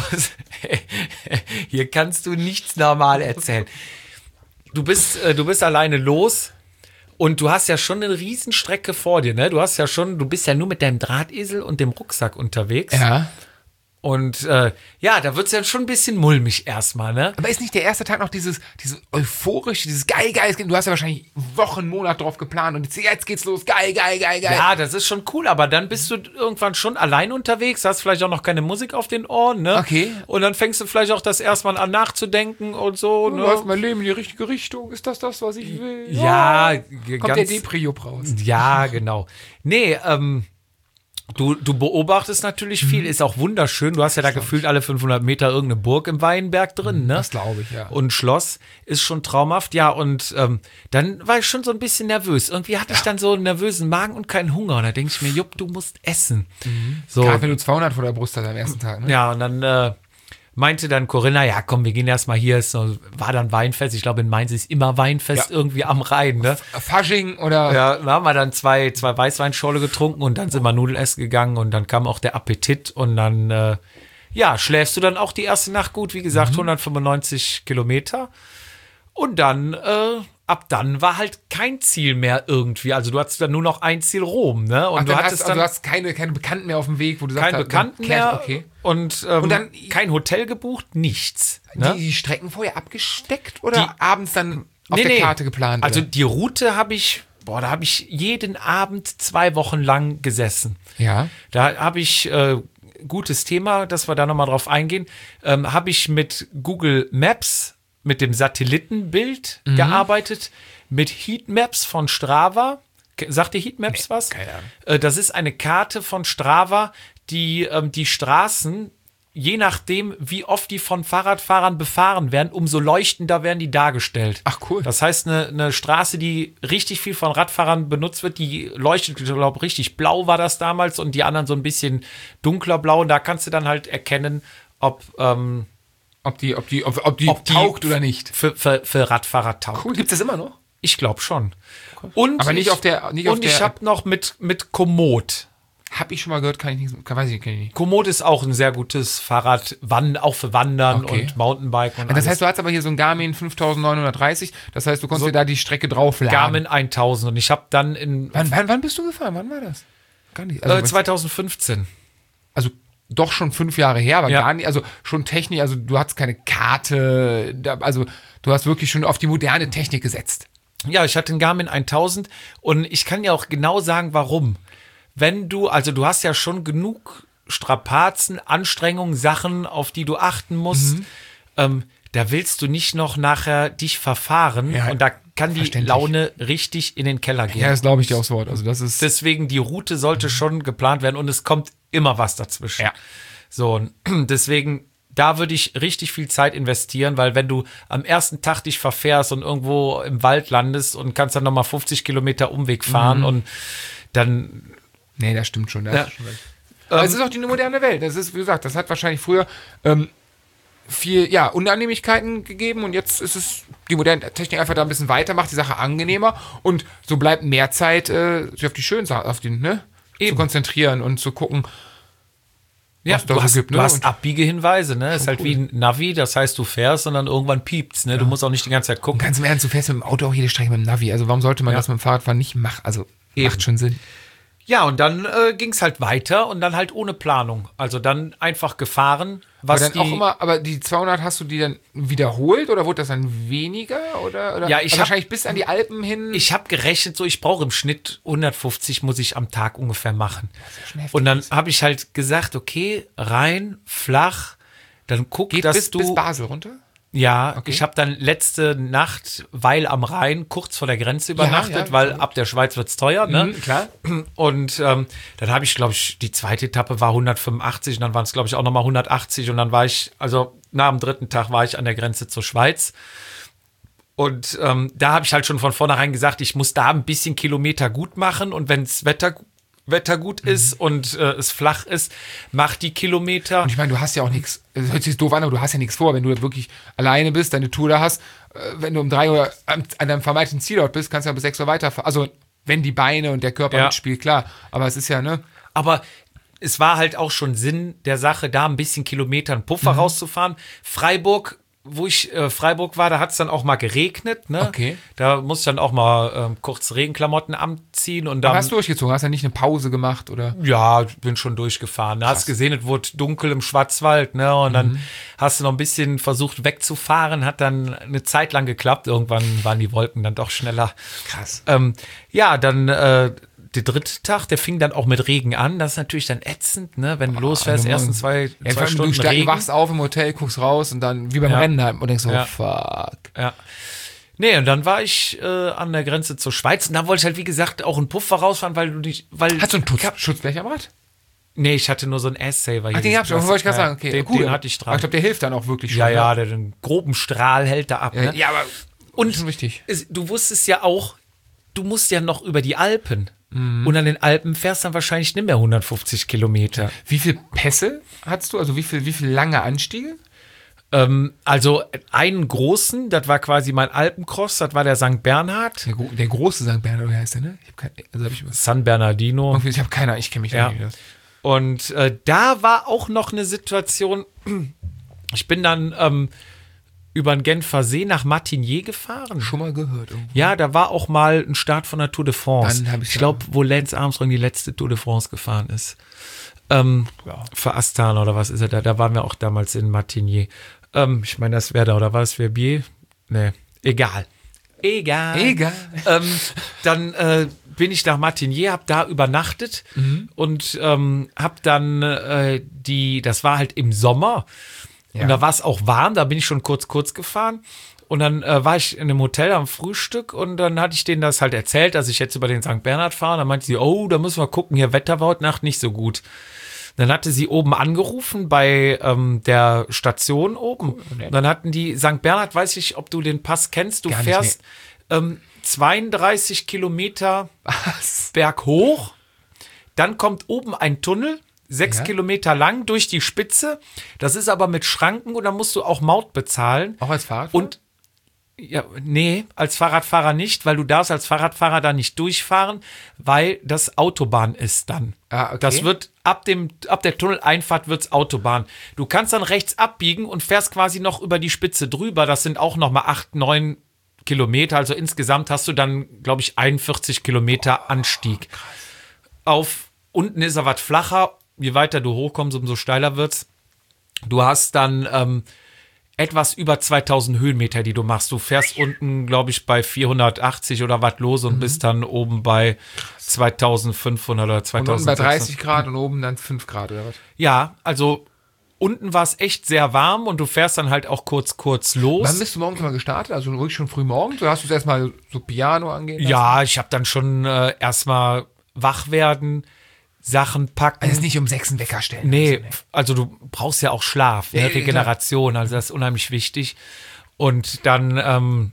Hier kannst du nichts normal erzählen. Du bist, äh, du bist alleine los und du hast ja schon eine Riesenstrecke vor dir, ne? Du hast ja schon, du bist ja nur mit deinem Drahtesel und dem Rucksack unterwegs. Ja. Und äh, ja, da wird es ja schon ein bisschen mulmig erstmal, ne? Aber ist nicht der erste Tag noch dieses, dieses euphorische, dieses geil, geil, du hast ja wahrscheinlich Wochen, Monate drauf geplant und jetzt, jetzt geht's los, geil, geil, geil, geil. Ja, das ist schon cool, aber dann bist du irgendwann schon allein unterwegs, hast vielleicht auch noch keine Musik auf den Ohren, ne? Okay. Und dann fängst du vielleicht auch das erstmal an nachzudenken und so, ne? Läuft mein Leben in die richtige Richtung? Ist das das, was ich will? Ja, Kommt ganz, der Depri-Jupp raus. Ja, genau. Nee, ähm, Du, du beobachtest natürlich viel, ist auch wunderschön. Du hast ja da gefühlt alle fünfhundert Meter irgendeine Burg im Weinberg drin, ne? Das glaube ich, ja. Und Schloss ist schon traumhaft. Ja, und ähm, dann war ich schon so ein bisschen nervös. Irgendwie hatte ich dann so einen nervösen Magen und keinen Hunger. Und da denke ich mir, Jupp, du musst essen. So, Gerade wenn du zweihundert vor der Brust hast am ersten Tag, ne? ja, und dann äh, meinte dann Corinna, ja komm, wir gehen erstmal hier. Es war dann Weinfest. Ich glaube, in Mainz ist immer Weinfest Ja. irgendwie am Rhein, ne? Fasching oder... Ja, da haben wir dann zwei, zwei Weißweinschorle getrunken und dann sind wir Nudelessen gegangen und dann kam auch der Appetit und dann, äh, ja, schläfst du dann auch die erste Nacht gut, wie gesagt, hundertfünfundneunzig Kilometer und dann, äh, ab dann war halt kein Ziel mehr irgendwie, also du hattest dann nur noch ein Ziel, Rom, ne, und Ach, du dann hattest hast, also dann du hast keine, keine Bekannten mehr auf dem Weg, wo du sagst, keinen Bekannten mehr Okay. und, ähm, Und dann- kein Hotel gebucht, nichts. Ne? Die, die Strecken vorher abgesteckt oder Die- abends dann auf Nee, der nee. Karte geplant? Also oder? die Route habe ich, boah, da habe ich jeden Abend zwei Wochen lang gesessen. Ja. Da habe ich, äh, gutes Thema, dass wir da nochmal drauf eingehen, ähm, habe ich mit Google Maps, mit dem Satellitenbild Mhm. gearbeitet, mit Heatmaps von Strava. Ke- Sagt dir Heatmaps was? keine Ahnung. Äh, das ist eine Karte von Strava, die ähm, die Straßen, je nachdem, wie oft die von Fahrradfahrern befahren werden, umso leuchtender werden die dargestellt. Ach, cool. Das heißt, eine, eine Straße, die richtig viel von Radfahrern benutzt wird, die leuchtet, ich glaube, richtig blau war das damals und die anderen so ein bisschen dunkler blau. Und da kannst du dann halt erkennen, ob, ähm, Ob die, ob die, ob, ob die ob die taugt oder nicht. für, für, für Radfahrer taugt. Cool, gibt's das immer noch? Ich glaube schon. Und Aber nicht ich, auf der- nicht auf und ich der habe noch mit, mit Komoot. Hab ich schon mal gehört, kann ich nicht, kann, weiß ich, kenn ich nicht. Komoot ist auch ein sehr gutes Fahrrad, Wand, auch für Wandern Okay. und Mountainbike. Und Das alles. heißt, du hast aber hier so ein Garmin fünftausendneunhundertdreißig, das heißt, du konntest dir da die Strecke draufladen. Garmin eintausend und ich habe dann in Wann, wann, wann bist du gefahren? Wann war das? Gar nicht. Also, äh, zweitausendfünfzehn. also doch schon fünf Jahre her, aber Ja. gar nicht, also schon Technik, also du hattest keine Karte, da, also du hast wirklich schon auf die moderne Technik gesetzt. Ja, ich hatte einen Garmin eintausend und ich kann ja auch genau sagen, warum. Wenn du, also du hast ja schon genug Strapazen, Anstrengungen, Sachen, auf die du achten musst, Mhm. ähm, da willst du nicht noch nachher dich verfahren Ja, und da kann die verständlich. Laune richtig in den Keller gehen. Ja, das glaube ich dir aufs Wort. Also das ist. Deswegen, die Route sollte schon geplant werden und es kommt immer was dazwischen. Ja. So, und deswegen, da würde ich richtig viel Zeit investieren, weil wenn du am ersten Tag dich verfährst und irgendwo im Wald landest und kannst dann nochmal fünfzig Kilometer Umweg fahren und dann, Nee, das stimmt schon. Das Ja. ist schon recht. Aber es ist auch die moderne Welt. Das ist, wie gesagt, das hat wahrscheinlich früher ähm, viel, ja, Unannehmlichkeiten gegeben und jetzt ist es die moderne Technik einfach da ein bisschen weiter, macht die Sache angenehmer und so bleibt mehr Zeit, äh, sich auf die schönen Sachen, auf den, ne, zu Eben. konzentrieren und zu gucken. ja, Was da du so hast, gibt, ne? du hast Und- Abbiegehinweise, ne? Ist halt cool. wie ein Navi, das heißt, du fährst und dann irgendwann piept's, ne? Du musst auch nicht die ganze Zeit gucken. Ganz im Ernst, du fährst mit dem Auto auch jede Strecke mit dem Navi. Also warum sollte man Ja. das mit dem Fahrradfahren nicht machen? Also Eben. macht schon Sinn. Ja, und dann äh, ging's halt weiter und dann halt ohne Planung. Also dann einfach gefahren, Aber was dann die, auch immer, aber die zweihundert hast du die dann wiederholt oder wurde das dann weniger oder, oder Ja, ich also hab- wahrscheinlich bis an die Alpen hin. Ich habe gerechnet, so ich brauche im Schnitt hundertfünfzig muss ich am Tag ungefähr machen. schon heftig. Und dann habe ich halt gesagt, okay, rein, flach, dann guck, Geht dass bis, du bis Basel runter? ja, Okay. ich habe dann letzte Nacht, weil am Rhein kurz vor der Grenze übernachtet, ja, weil gut. ab der Schweiz wird's teuer, ne? Mhm, klar. Und ähm, dann habe ich, glaube ich, die zweite Etappe war hundertfünfundachtzig und dann waren es, glaube ich, auch nochmal hundertachtzig und dann war ich, also nach dem dritten Tag war ich an der Grenze zur Schweiz. Und ähm, da habe ich halt schon von vornherein gesagt, ich muss da ein bisschen Kilometer gut machen und wenns Wetter, Wetter gut ist und äh, es flach ist, mach die Kilometer. Und ich meine, du hast ja auch nichts, es hört sich doof an, aber du hast ja nichts vor, wenn du wirklich alleine bist, deine Tour da hast, äh, wenn du um drei Uhr an, an deinem vermeintlichen Zielort bist, kannst du ja bis sechs Uhr weiterfahren. Also wenn die Beine und der Körper Ja. mitspielt, klar. Aber es ist ja, ne? Aber es war halt auch schon Sinn der Sache, da ein bisschen Kilometer einen Puffer rauszufahren. Freiburg, wo ich äh, Freiburg war, da hat es dann auch mal geregnet. Ne? Okay. Da musste ich dann auch mal ähm, kurz Regenklamotten anziehen. Und dann, Aber hast du durchgezogen, hast ja nicht eine Pause gemacht oder? ja, bin schon durchgefahren. Da hast gesehen, es wurde dunkel im Schwarzwald. Ne? Und dann hast du noch ein bisschen versucht wegzufahren. Hat dann eine Zeit lang geklappt. Irgendwann waren die Wolken dann doch schneller. Krass. Ähm, ja, dann äh, der dritte Tag, der fing dann auch mit Regen an. Das ist natürlich dann ätzend, ne? Wenn du losfährst, also, ersten zwei, Ja, zwei vor allem, Stunden du, steig- Regen. du wachst auf im Hotel, guckst raus und dann wie beim Ja. Rennen halt und denkst so, Ja. fuck. Ja. Nee, und dann war ich äh, an der Grenze zur Schweiz und da wollte ich halt, wie gesagt, auch einen Puffer rausfahren, weil du nicht, weil Hast du einen Schutz, Schutzblech am Rad? Nee, ich hatte nur so einen Ass-Saver. Ach, den hab ich, wollte ich gerade sagen. Okay, den, gut. Den hatte ich dran. Aber ich glaube, der hilft dann auch wirklich schon. Ja, ne? ja, der den groben Strahl hält da ab. Ja, Ne? ja, aber Und schon wichtig. es, du wusstest ja auch, du musst ja noch über die Alpen. Mhm. Und an den Alpen fährst dann wahrscheinlich nicht mehr hundertfünfzig Kilometer. Wie viele Pässe hattest du? Also wie viel, wie viel lange Anstiege? Ähm, also einen großen, das war quasi mein Alpencross, das war der Sankt Bernhard. Der, der große Sankt Bernhard, wie heißt der, ne? Ich habe keine, also hab ich was. San Bernardino. Ich habe keine, ich kenne mich Ja. da nicht aus. Und äh, da war auch noch eine Situation, ich bin dann ähm, über den Genfer See nach Martigny gefahren. Schon mal gehört. Irgendwo. Ja, da war auch mal ein Start von der Tour de France. Dann hab ich's ich glaube, wo Lance Armstrong die letzte Tour de France gefahren ist. Ähm, Ja. Für Astana oder was ist er da? Da waren wir auch damals in Martigny. Ähm, ich meine, das wäre da, oder war es Verbier? Nee, egal. Egal. Egal. Ähm, dann äh, bin ich nach Martigny, hab da übernachtet Mhm. und ähm, hab dann äh, die, das war halt im Sommer Ja. und da war es auch warm, da bin ich schon kurz, kurz gefahren. Und dann äh, war ich in einem Hotel am Frühstück und dann hatte ich denen das halt erzählt, dass ich jetzt über den Sankt Bernhard fahre. Dann meinte sie, oh, da müssen wir gucken, hier Wetter war heute Nacht nicht so gut. Dann hatte sie oben angerufen bei ähm, der Station oben. nett. Und dann hatten die, Sankt Bernhard, weiß ich, ob du den Pass kennst, du Gar nicht, fährst ähm, zweiunddreißig Kilometer Was? berghoch, dann kommt oben ein Tunnel, sechs Ja. Kilometer lang durch die Spitze. Das ist aber mit Schranken und dann musst du auch Maut bezahlen. Auch als Fahrrad? Und ja, nee, als Fahrradfahrer nicht, weil du darfst als Fahrradfahrer da nicht durchfahren, weil das Autobahn ist dann. Ah, okay. Das wird ab dem ab der Tunneleinfahrt wird's Autobahn. Du kannst dann rechts abbiegen und fährst quasi noch über die Spitze drüber. Das sind auch noch mal acht, neun Kilometer. Also insgesamt hast du dann, glaube ich, einundvierzig Kilometer Anstieg. Auf unten ist er was flacher. Je weiter du hochkommst, umso steiler wird's. Du hast dann ähm, etwas über zweitausend Höhenmeter, die du machst. Du fährst unten, glaube ich, bei vierhundertachtzig oder was los und bist dann oben bei zweitausendfünfhundert oder und unten bei zweitausendsechshundert. dreißig Grad und oben dann fünf Grad oder was? Ja, also unten war es echt sehr warm und du fährst dann halt auch kurz, kurz los. Wann bist du morgens mal gestartet? Also wirklich schon früh morgens? Oder hast du es erstmal so Piano angehen lassen? Ja, ich habe dann schon äh, erstmal wach werden, Sachen packen. Also nicht um sechs einen Wecker stellen. Nee, Also, also du brauchst ja auch Schlaf, ne? Ja, ja, Regeneration, also das ist unheimlich wichtig. Und dann ähm,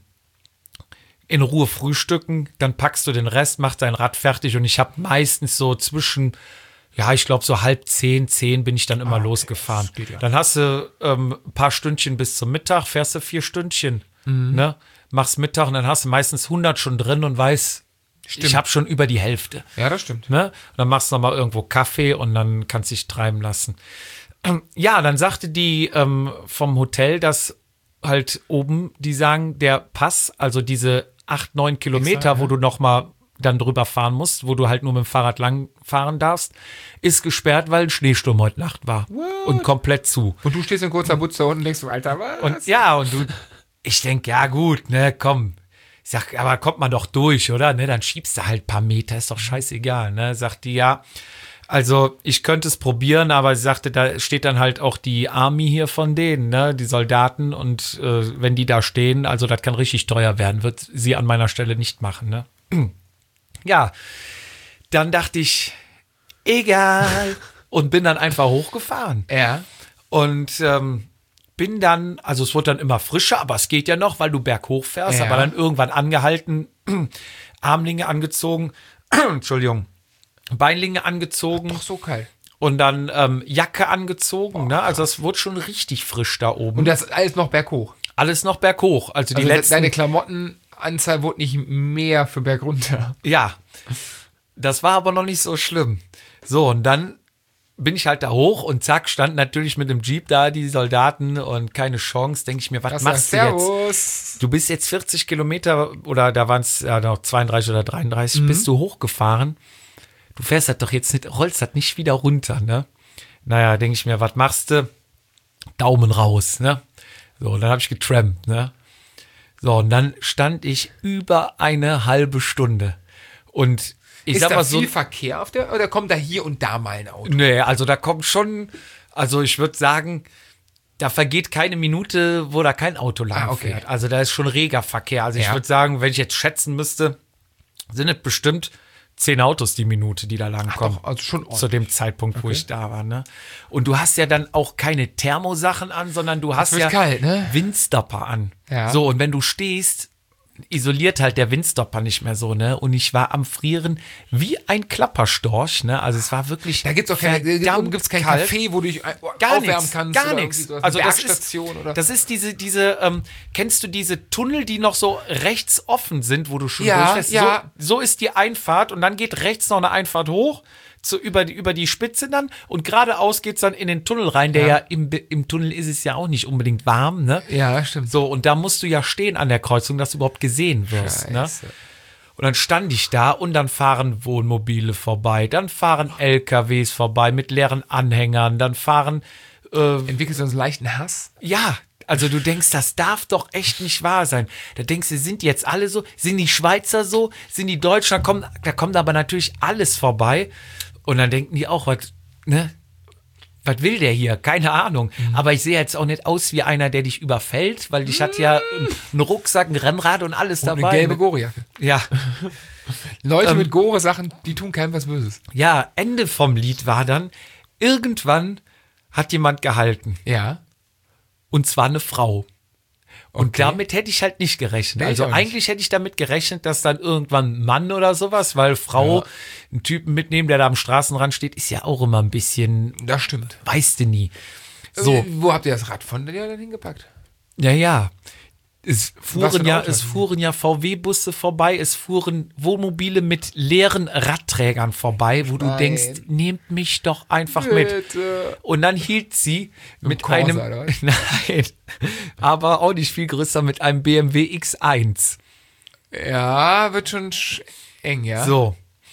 in Ruhe frühstücken, dann packst du den Rest, machst dein Rad fertig und ich habe meistens so zwischen, ja, ich glaube so halb zehn, zehn bin ich dann immer Ah, okay, losgefahren. das geht ja. Dann hast du ähm, ein paar Stündchen bis zum Mittag, fährst du vier Stündchen, Mhm. ne? Machst Mittag und dann hast du meistens hundert schon drin und weißt, ich habe schon über die Hälfte. Ja, das stimmt. Ne? Und dann machst du noch mal irgendwo Kaffee und dann kannst du dich treiben lassen. Ähm, ja, dann sagte die ähm, vom Hotel, dass halt oben, die sagen, der Pass, also diese acht, neun Kilometer, Extra, wo ja. du noch mal dann drüber fahren musst, wo du halt nur mit dem Fahrrad lang fahren darfst, ist gesperrt, weil ein Schneesturm heute Nacht war. Und komplett zu. Und du stehst in kurzer Butze und denkst so, Alter, was? Und ja, und du, ich denke, ja gut, ne, komm. Ich sag, aber kommt man doch durch, oder? Ne, dann schiebst du halt ein paar Meter, ist doch scheißegal, ne? Sagt die, ja, also ich könnte es probieren, aber sie sagte, da steht dann halt auch die Army hier von denen, ne, die Soldaten und äh, wenn die da stehen, also das kann richtig teuer werden, wird sie an meiner Stelle nicht machen, ne? Ja, dann dachte ich, egal, und bin dann einfach hochgefahren. Ja. Und ähm, bin dann, also es wurde dann immer frischer, aber es geht ja noch, weil du berghoch fährst, Ja. aber dann irgendwann angehalten, Armlinge angezogen, Entschuldigung, Beinlinge angezogen Doch so kalt. und dann ähm, Jacke angezogen, ne? Also es wurde schon richtig frisch da oben. Und das ist alles noch berghoch. Alles noch berghoch, also die Also letzten, deine Klamottenanzahl wurde nicht mehr für bergunter. ja, das war aber noch nicht so schlimm. So, und dann bin ich halt da hoch und zack, stand natürlich mit dem Jeep da, die Soldaten und keine Chance. Denke ich mir, was Das machst du sagt, jetzt? Servus. Du bist jetzt vierzig Kilometer oder da waren es ja noch zweiunddreißig oder dreiunddreißig, bist du hochgefahren. Du fährst das doch jetzt nicht, rollst das nicht wieder runter, ne? Naja, denke ich mir, was machst du? Daumen raus, ne? So, und dann habe ich getrampt, ne? So, und dann stand ich über eine halbe Stunde. Und ich Ist sag da mal so. viel Verkehr auf der, oder kommt da hier und da mal ein Auto? Nee, also da kommt schon, also ich würde sagen, da vergeht keine Minute, wo da kein Auto lang Ah, okay. fährt. Also da ist schon reger Verkehr. Also ich Ja. würde sagen, wenn ich jetzt schätzen müsste, sind es bestimmt zehn Autos die Minute, die da langkommen. Ach doch, also schon ordentlich. Zu dem Zeitpunkt, wo Okay. ich da war. Ne? Und du hast ja dann auch keine Thermosachen an, sondern du hast wird ja kalt, ne? Windstopper an. Ja. So, und wenn du stehst, isoliert halt der Windstopper nicht mehr so, ne? Und ich war am Frieren wie ein Klapperstorch, ne? Also es war wirklich. Da gibt's auch keine, verdammt gibt's kein kalt. Café, wo du dich ein- Gar aufwärmen nichts, kannst. gar oder nichts. irgendwie so Also das Bergstation ist, oder. das ist diese, diese, ähm, kennst du diese Tunnel, die noch so rechts offen sind, wo du schon Ja, durchfährst? ja. So, so ist die Einfahrt und dann geht rechts noch eine Einfahrt hoch. Zu, über, die, über die Spitze dann und geradeaus geht's dann in den Tunnel rein, der ja, Ja. im, im Tunnel ist es ja auch nicht unbedingt warm, ne? Ja, stimmt. So, und da musst du ja stehen an der Kreuzung, dass du überhaupt gesehen wirst, ne? Scheiße. Und dann stand ich da und dann fahren Wohnmobile vorbei, dann fahren L K Ws vorbei mit leeren Anhängern, dann fahren, äh, Entwickelst du einen leichten Hass? ja, also du denkst, das darf doch echt nicht wahr sein. Da denkst du, sind die jetzt alle so? Sind die Schweizer so? Sind die Deutschen? Da kommt, da kommt aber natürlich alles vorbei. Und dann denken die auch, was, ne? Was will der hier? Keine Ahnung. Mhm. Aber ich sehe jetzt auch nicht aus wie einer, der dich überfällt, weil ich hatte ja ähm, einen Rucksack, ein Rennrad und alles Und dabei. eine gelbe Gorejacke. Ja. Leute Ähm, mit Gore-Sachen, die tun keinem was Böses. Ja, Ende vom Lied war dann, irgendwann hat jemand gehalten. Ja. Und zwar eine Frau. Und Okay. damit hätte ich halt nicht gerechnet. Nee, ich also auch nicht. eigentlich hätte ich damit gerechnet, dass dann irgendwann ein Mann oder sowas, weil Frau Ja. einen Typen mitnehmen, der da am Straßenrand steht, ist ja auch immer ein bisschen, Das stimmt. weißt du nie. So, Äh, Wo habt ihr das Rad von dir dann hingepackt? ja, ja. Es Was für fuhren ein ja, Auto es hatten die? fuhren ja V W-Busse vorbei, es fuhren Wohnmobile mit leeren Radträgern vorbei, wo du Nein. denkst, nehmt mich doch einfach mit. Bitte. Und dann hielt sie mit Corsa, einem, oder was? nein, aber auch nicht viel größer, mit einem B M W X eins. Ja, wird schon sch- eng, ja? So.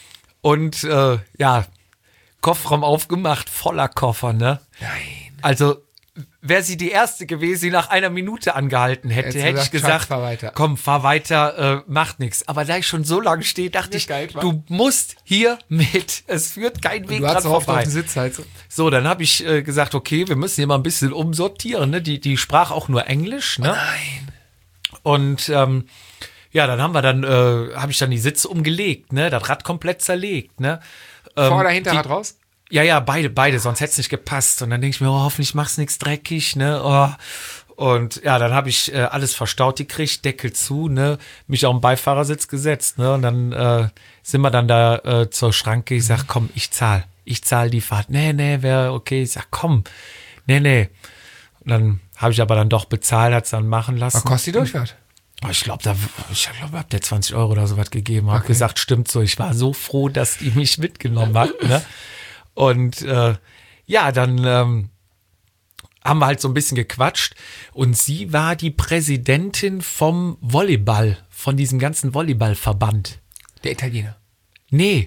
Und äh, ja, Kofferraum aufgemacht, voller Koffer, ne? Nein. Also, wäre sie die erste gewesen, die nach einer Minute angehalten hätte, Hättest du hätte ich gesagt, gesagt, Schatz, fahr weiter. komm, fahr weiter, äh, macht nichts. Aber da ich schon so lange stehe, dachte ich, geil, wa? du musst hier mit. Es führt kein Weg Du hast dran gehofft auf vorbei. den Sitzheizung. So, dann habe ich äh, gesagt, okay, wir müssen hier mal ein bisschen umsortieren. Ne? Die, die sprach auch nur Englisch. Ne? Nein. Und ähm, ja, dann haben wir dann, äh, habe ich dann die Sitze umgelegt, ne? Das Rad komplett zerlegt, ne? Ähm, Vorder-, Hinterrad die- raus? Ja, ja, beide, beide, sonst hätte es nicht gepasst. Und dann denke ich mir, oh, hoffentlich mach's nichts dreckig, ne? Oh. Und ja, dann habe ich äh, alles verstaut gekriegt, Deckel zu, ne? Mich auf den Beifahrersitz gesetzt, ne? Und dann äh, sind wir dann da äh, zur Schranke. Ich sag, komm, ich zahl. Ich zahl die Fahrt. Nee, nee, wäre okay. Ich sag, komm. Nee, nee. Und dann habe ich aber dann doch bezahlt, hat's dann machen lassen. Was kostet die Durchfahrt? Oh, ich glaube, da, ich glaube, habt ihr zwanzig Euro oder sowas gegeben. Hab Okay. gesagt, stimmt so. Ich war so froh, dass die mich mitgenommen hat. Ne? Und äh, ja, dann ähm, haben wir halt so ein bisschen gequatscht. Und sie war die Präsidentin vom Volleyball, von diesem ganzen Volleyballverband. Der Italiener. Nee,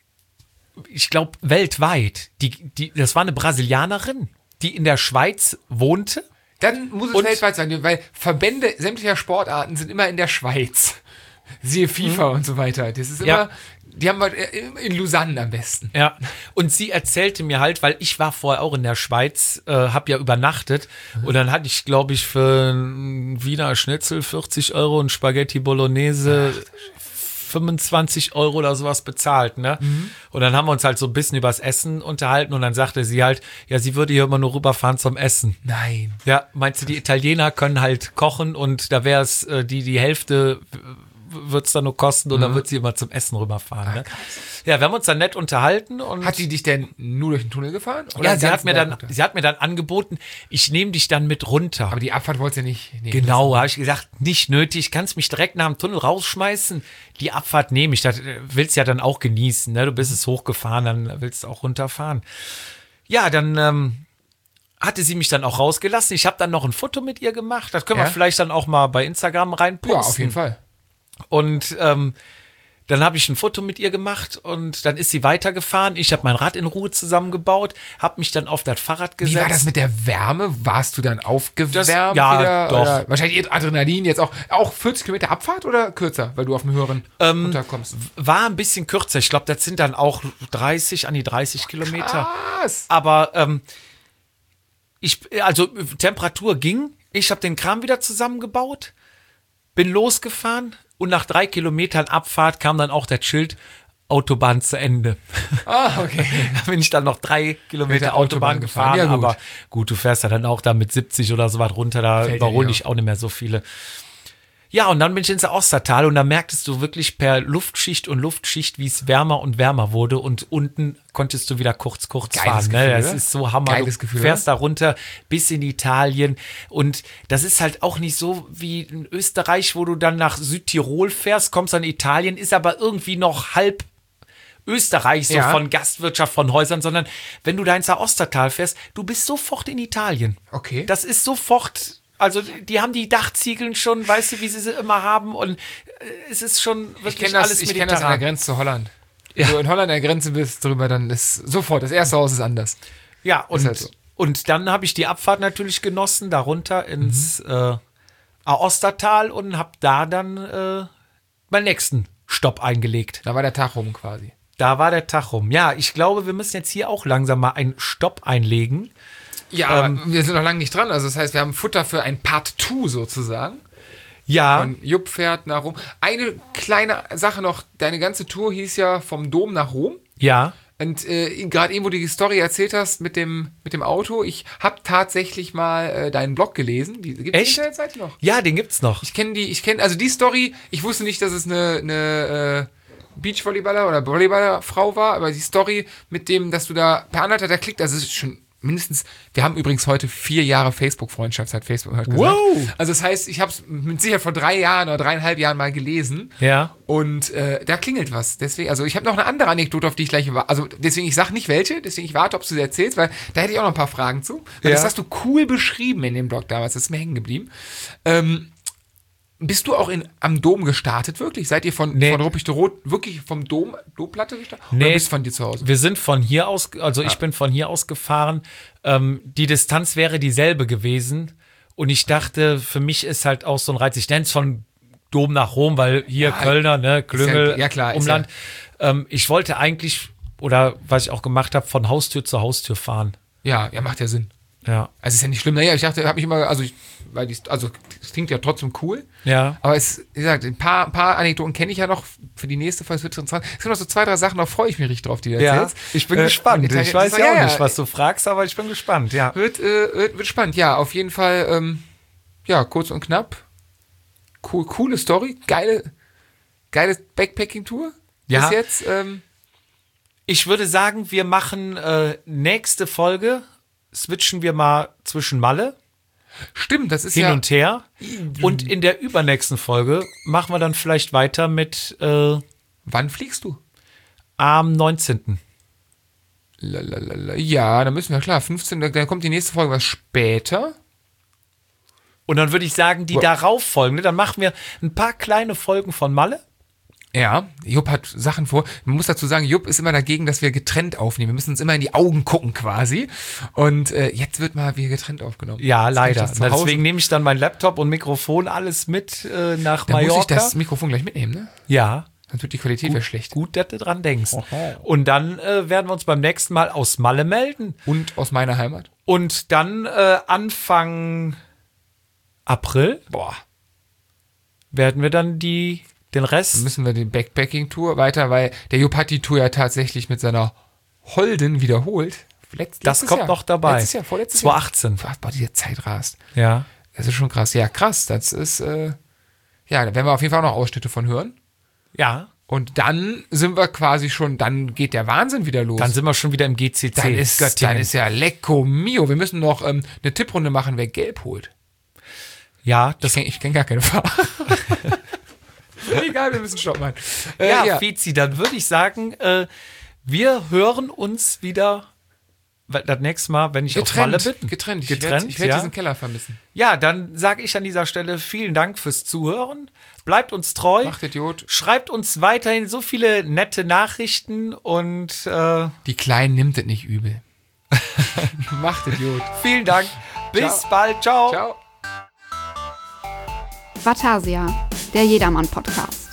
ich glaube weltweit. Die, die, das war eine Brasilianerin, die in der Schweiz wohnte. Dann muss es Und- weltweit sein, weil Verbände sämtlicher Sportarten sind immer in der Schweiz. Siehe FIFA und so weiter. Das ist immer, Ja. die haben wir in Lausanne am besten. Ja, und sie erzählte mir halt, weil ich war vorher auch in der Schweiz, äh, habe ja übernachtet und dann hatte ich, glaube ich, für ein Wiener Schnitzel vierzig Euro und Spaghetti Bolognese fünfundzwanzig Euro oder sowas bezahlt, ne? Und dann haben wir uns halt so ein bisschen übers Essen unterhalten und dann sagte sie halt, ja, sie würde hier immer nur rüberfahren zum Essen. Nein. Ja, meinst du, die Italiener können halt kochen und da wäre es äh, die, die Hälfte wird es dann nur kosten und dann wird sie immer zum Essen rüberfahren. Ne? Ja, wir haben uns dann nett unterhalten und Hat die dich denn nur durch den Tunnel gefahren? Oder ja, den sie hat ganzen mir Berg dann, runter? sie hat mir dann angeboten, ich nehme dich dann mit runter. Aber die Abfahrt wolltest du ja nicht nehmen. Genau, habe ich gesagt, nicht nötig, kannst mich direkt nach dem Tunnel rausschmeißen. Die Abfahrt nehme ich, das äh, willst ja dann auch genießen, ne? Du bist es hochgefahren, dann willst du auch runterfahren. Ja, dann ähm, hatte sie mich dann auch rausgelassen. Ich habe dann noch ein Foto mit ihr gemacht. Das können Ja? wir vielleicht dann auch mal bei Instagram reinposten. Ja, auf jeden Fall. Und ähm, dann habe ich ein Foto mit ihr gemacht und dann ist sie weitergefahren. Ich habe mein Rad in Ruhe zusammengebaut, habe mich dann auf das Fahrrad gesetzt. Wie war das mit der Wärme? Warst du dann aufgewärmt Das- ja, wieder? doch. Oder wahrscheinlich Adrenalin jetzt auch. Auch vierzig Kilometer Abfahrt oder kürzer, weil du auf dem höheren Ähm, runterkommst? War ein bisschen kürzer. Ich glaube, das sind dann auch dreißig, an die dreißig Kilometer. Was? Aber ähm, ich, also Temperatur ging. Ich habe den Kram wieder zusammengebaut, bin losgefahren und nach drei Kilometern Abfahrt kam dann auch das Schild Autobahn zu Ende. Ah, okay. Da bin ich dann noch drei Kilometer Mit Autobahn, Autobahn gefahren. gefahren. Ja, gut. Aber gut, du fährst ja dann auch da mit siebzig oder so was runter, da Fällt dir überhole nicht ich auch nicht mehr so viele. Ja, und dann bin ich ins Austertal und da merktest du wirklich per Luftschicht und Luftschicht, wie es wärmer und wärmer wurde und unten konntest du wieder kurz, kurz Geiles fahren. Gefühl, Ne? Das oder? ist so Hammer. Geiles du Gefühl, fährst da runter bis in Italien und das ist halt auch nicht so wie in Österreich, wo du dann nach Südtirol fährst, kommst dann in Italien, ist aber irgendwie noch halb Österreich, so Ja. von Gastwirtschaft, von Häusern, sondern wenn du da ins Ostertal fährst, du bist sofort in Italien. Okay. Das ist sofort, also die haben die Dachziegeln schon, weißt du, wie sie sie immer haben und äh, es ist schon Ich wirklich kenne das, alles ich kenn das an der mediterran. Grenze zu Holland. Ja. Wenn du in Holland an der Grenze bist, drüber, dann ist sofort, das erste Haus ist anders. Ja, und, halt so. und dann habe ich die Abfahrt natürlich genossen, da runter ins Mhm. äh, Aostatal und habe da dann äh, meinen nächsten Stopp eingelegt. Da war der Tag rum quasi. Da war der Tag rum. Ja, ich glaube, wir müssen jetzt hier auch langsam mal einen Stopp einlegen. Ja, Ähm, aber wir sind noch lange nicht dran. Also das heißt, wir haben Futter für ein Part zwei sozusagen. Ja, Von Jupp fährt nach Rom. Eine kleine Sache noch, deine ganze Tour hieß ja vom Dom nach Rom. ja. Und äh, gerade eben, wo du die Story erzählt hast mit dem, mit dem Auto, ich habe tatsächlich mal äh, deinen Blog gelesen. Die, gibt's Echt? die Internetseite noch? Ja, den gibt's noch. Ich kenne die, ich kenne, also die Story, ich wusste nicht, dass es eine, eine äh, Beachvolleyballer oder Volleyballerfrau war, aber die Story mit dem, dass du da per Anhalter klickt, also es ist schon mindestens, wir haben übrigens heute vier Jahre Facebook-Freundschaft, hat Facebook heute gesagt. Wow. Also das heißt, ich habe es mit Sicherheit vor drei Jahren oder dreieinhalb Jahren mal gelesen. Ja. Und äh, da klingelt was. Deswegen, also ich habe noch eine andere Anekdote, auf die ich gleich warte. Also deswegen, ich sage nicht welche, deswegen ich warte, ob du sie erzählst, weil da hätte ich auch noch ein paar Fragen zu. Weil Ja. Das hast du cool beschrieben in dem Blog damals, das ist mir hängen geblieben. Ähm, bist du auch in, am Dom gestartet, wirklich? Seid ihr von, Nee. von Ruppig-Rot wirklich vom Dom, Domplatte gestartet? Nee. Oder bist du von dir zu Hause? Wir sind von hier aus, also ich bin von hier aus gefahren. Ähm, die Distanz wäre dieselbe gewesen. Und ich dachte, für mich ist halt auch so ein Reiz. Ich nenne es von Dom nach Rom, weil hier Ja, Kölner, ne, Klüngel, ja- ja, klar, ist Umland. Ähm, ich wollte eigentlich, oder was ich auch gemacht habe, von Haustür zu Haustür fahren. Ja, ja, macht ja Sinn. Ja. Also ist ja nicht schlimm. Naja, ich dachte, habe mich immer, also, ich, weil die, also es klingt ja trotzdem cool. Ja. Aber es, wie gesagt, ein paar, ein paar Anekdoten kenne ich ja noch für die nächste Folge. Es wird interessant. Es sind noch so zwei, drei Sachen, da freue ich mich richtig drauf, die du Ja, erzählst. ich bin Äh, gespannt. Italien- Ich weiß das- ja auch nicht, was du fragst, aber ich bin gespannt, ja. Wird, äh, wird, wird spannend. Ja, auf jeden Fall, ähm, ja, kurz und knapp. Cool, coole Story. Geile, geile Backpacking-Tour. Ja. Bis jetzt, ähm, Ich würde sagen, wir machen äh, nächste Folge, switchen wir mal zwischen Malle stimmt, das ist hin ja. und her. Und in der übernächsten Folge machen wir dann vielleicht weiter mit äh, Wann fliegst du? am neunzehnten Lalalala. Ja, dann müssen wir, klar, fünfzehn, dann kommt die nächste Folge was später. Und dann würde ich sagen, die Wo- darauf folgende, dann machen wir ein paar kleine Folgen von Malle. Ja, Jupp hat Sachen vor. Man muss dazu sagen, Jupp ist immer dagegen, dass wir getrennt aufnehmen. Wir müssen uns immer in die Augen gucken quasi. Und äh, jetzt wird mal wieder getrennt aufgenommen. Ja, Jetzt kann ich leider. das zu Hause- Deswegen nehme ich dann mein Laptop und Mikrofon, alles mit äh, nach Da muss ich Mallorca. das Mikrofon gleich mitnehmen, ne? Ja. Sonst wird die Qualität wäre schlecht. Gut, dass du dran denkst. Oho. Und dann äh, werden wir uns beim nächsten Mal aus Malle melden. Und aus meiner Heimat. Und dann äh, Anfang April Boah. werden wir dann die, den Rest. Müssen wir die Backpacking-Tour weiter, weil der Jupp hat die Tour ja tatsächlich mit seiner Holden wiederholt. Letzt, Das letztes kommt Jahr. noch dabei. Letztes Jahr, vorletztes zwanzig Jahr. achtzehn. Boah, diese Zeit rast. Ja. Das ist schon krass. Ja, krass. Das ist, äh, ja, da werden wir auf jeden Fall auch noch Ausschnitte von hören. Ja. Und dann sind wir quasi schon, dann geht der Wahnsinn wieder los. Dann sind wir schon wieder im G C C. dann ist, Göttingen. dann ist ja lecko mio. Wir müssen noch ähm, eine Tipprunde machen, wer gelb holt. ja, Ich das kenne kenn gar keine Fahrer. Egal, wir müssen Stopp machen. Äh, ja, ja. Fizi, dann würde ich sagen, äh, wir hören uns wieder weil das nächste Mal, wenn ich auf Malle Getrennt, bin. getrennt. Ich Getrennt, werde werd ja. diesen Keller vermissen. Ja, dann sage ich an dieser Stelle vielen Dank fürs Zuhören. Bleibt uns treu. Macht Idiot. Schreibt uns weiterhin so viele nette Nachrichten und äh, Die Kleinen nimmt es nicht übel. Macht Idiot. vielen Dank. Bis Ciao. bald. Ciao. Ciao. Vatasia, der Jedermann-Podcast.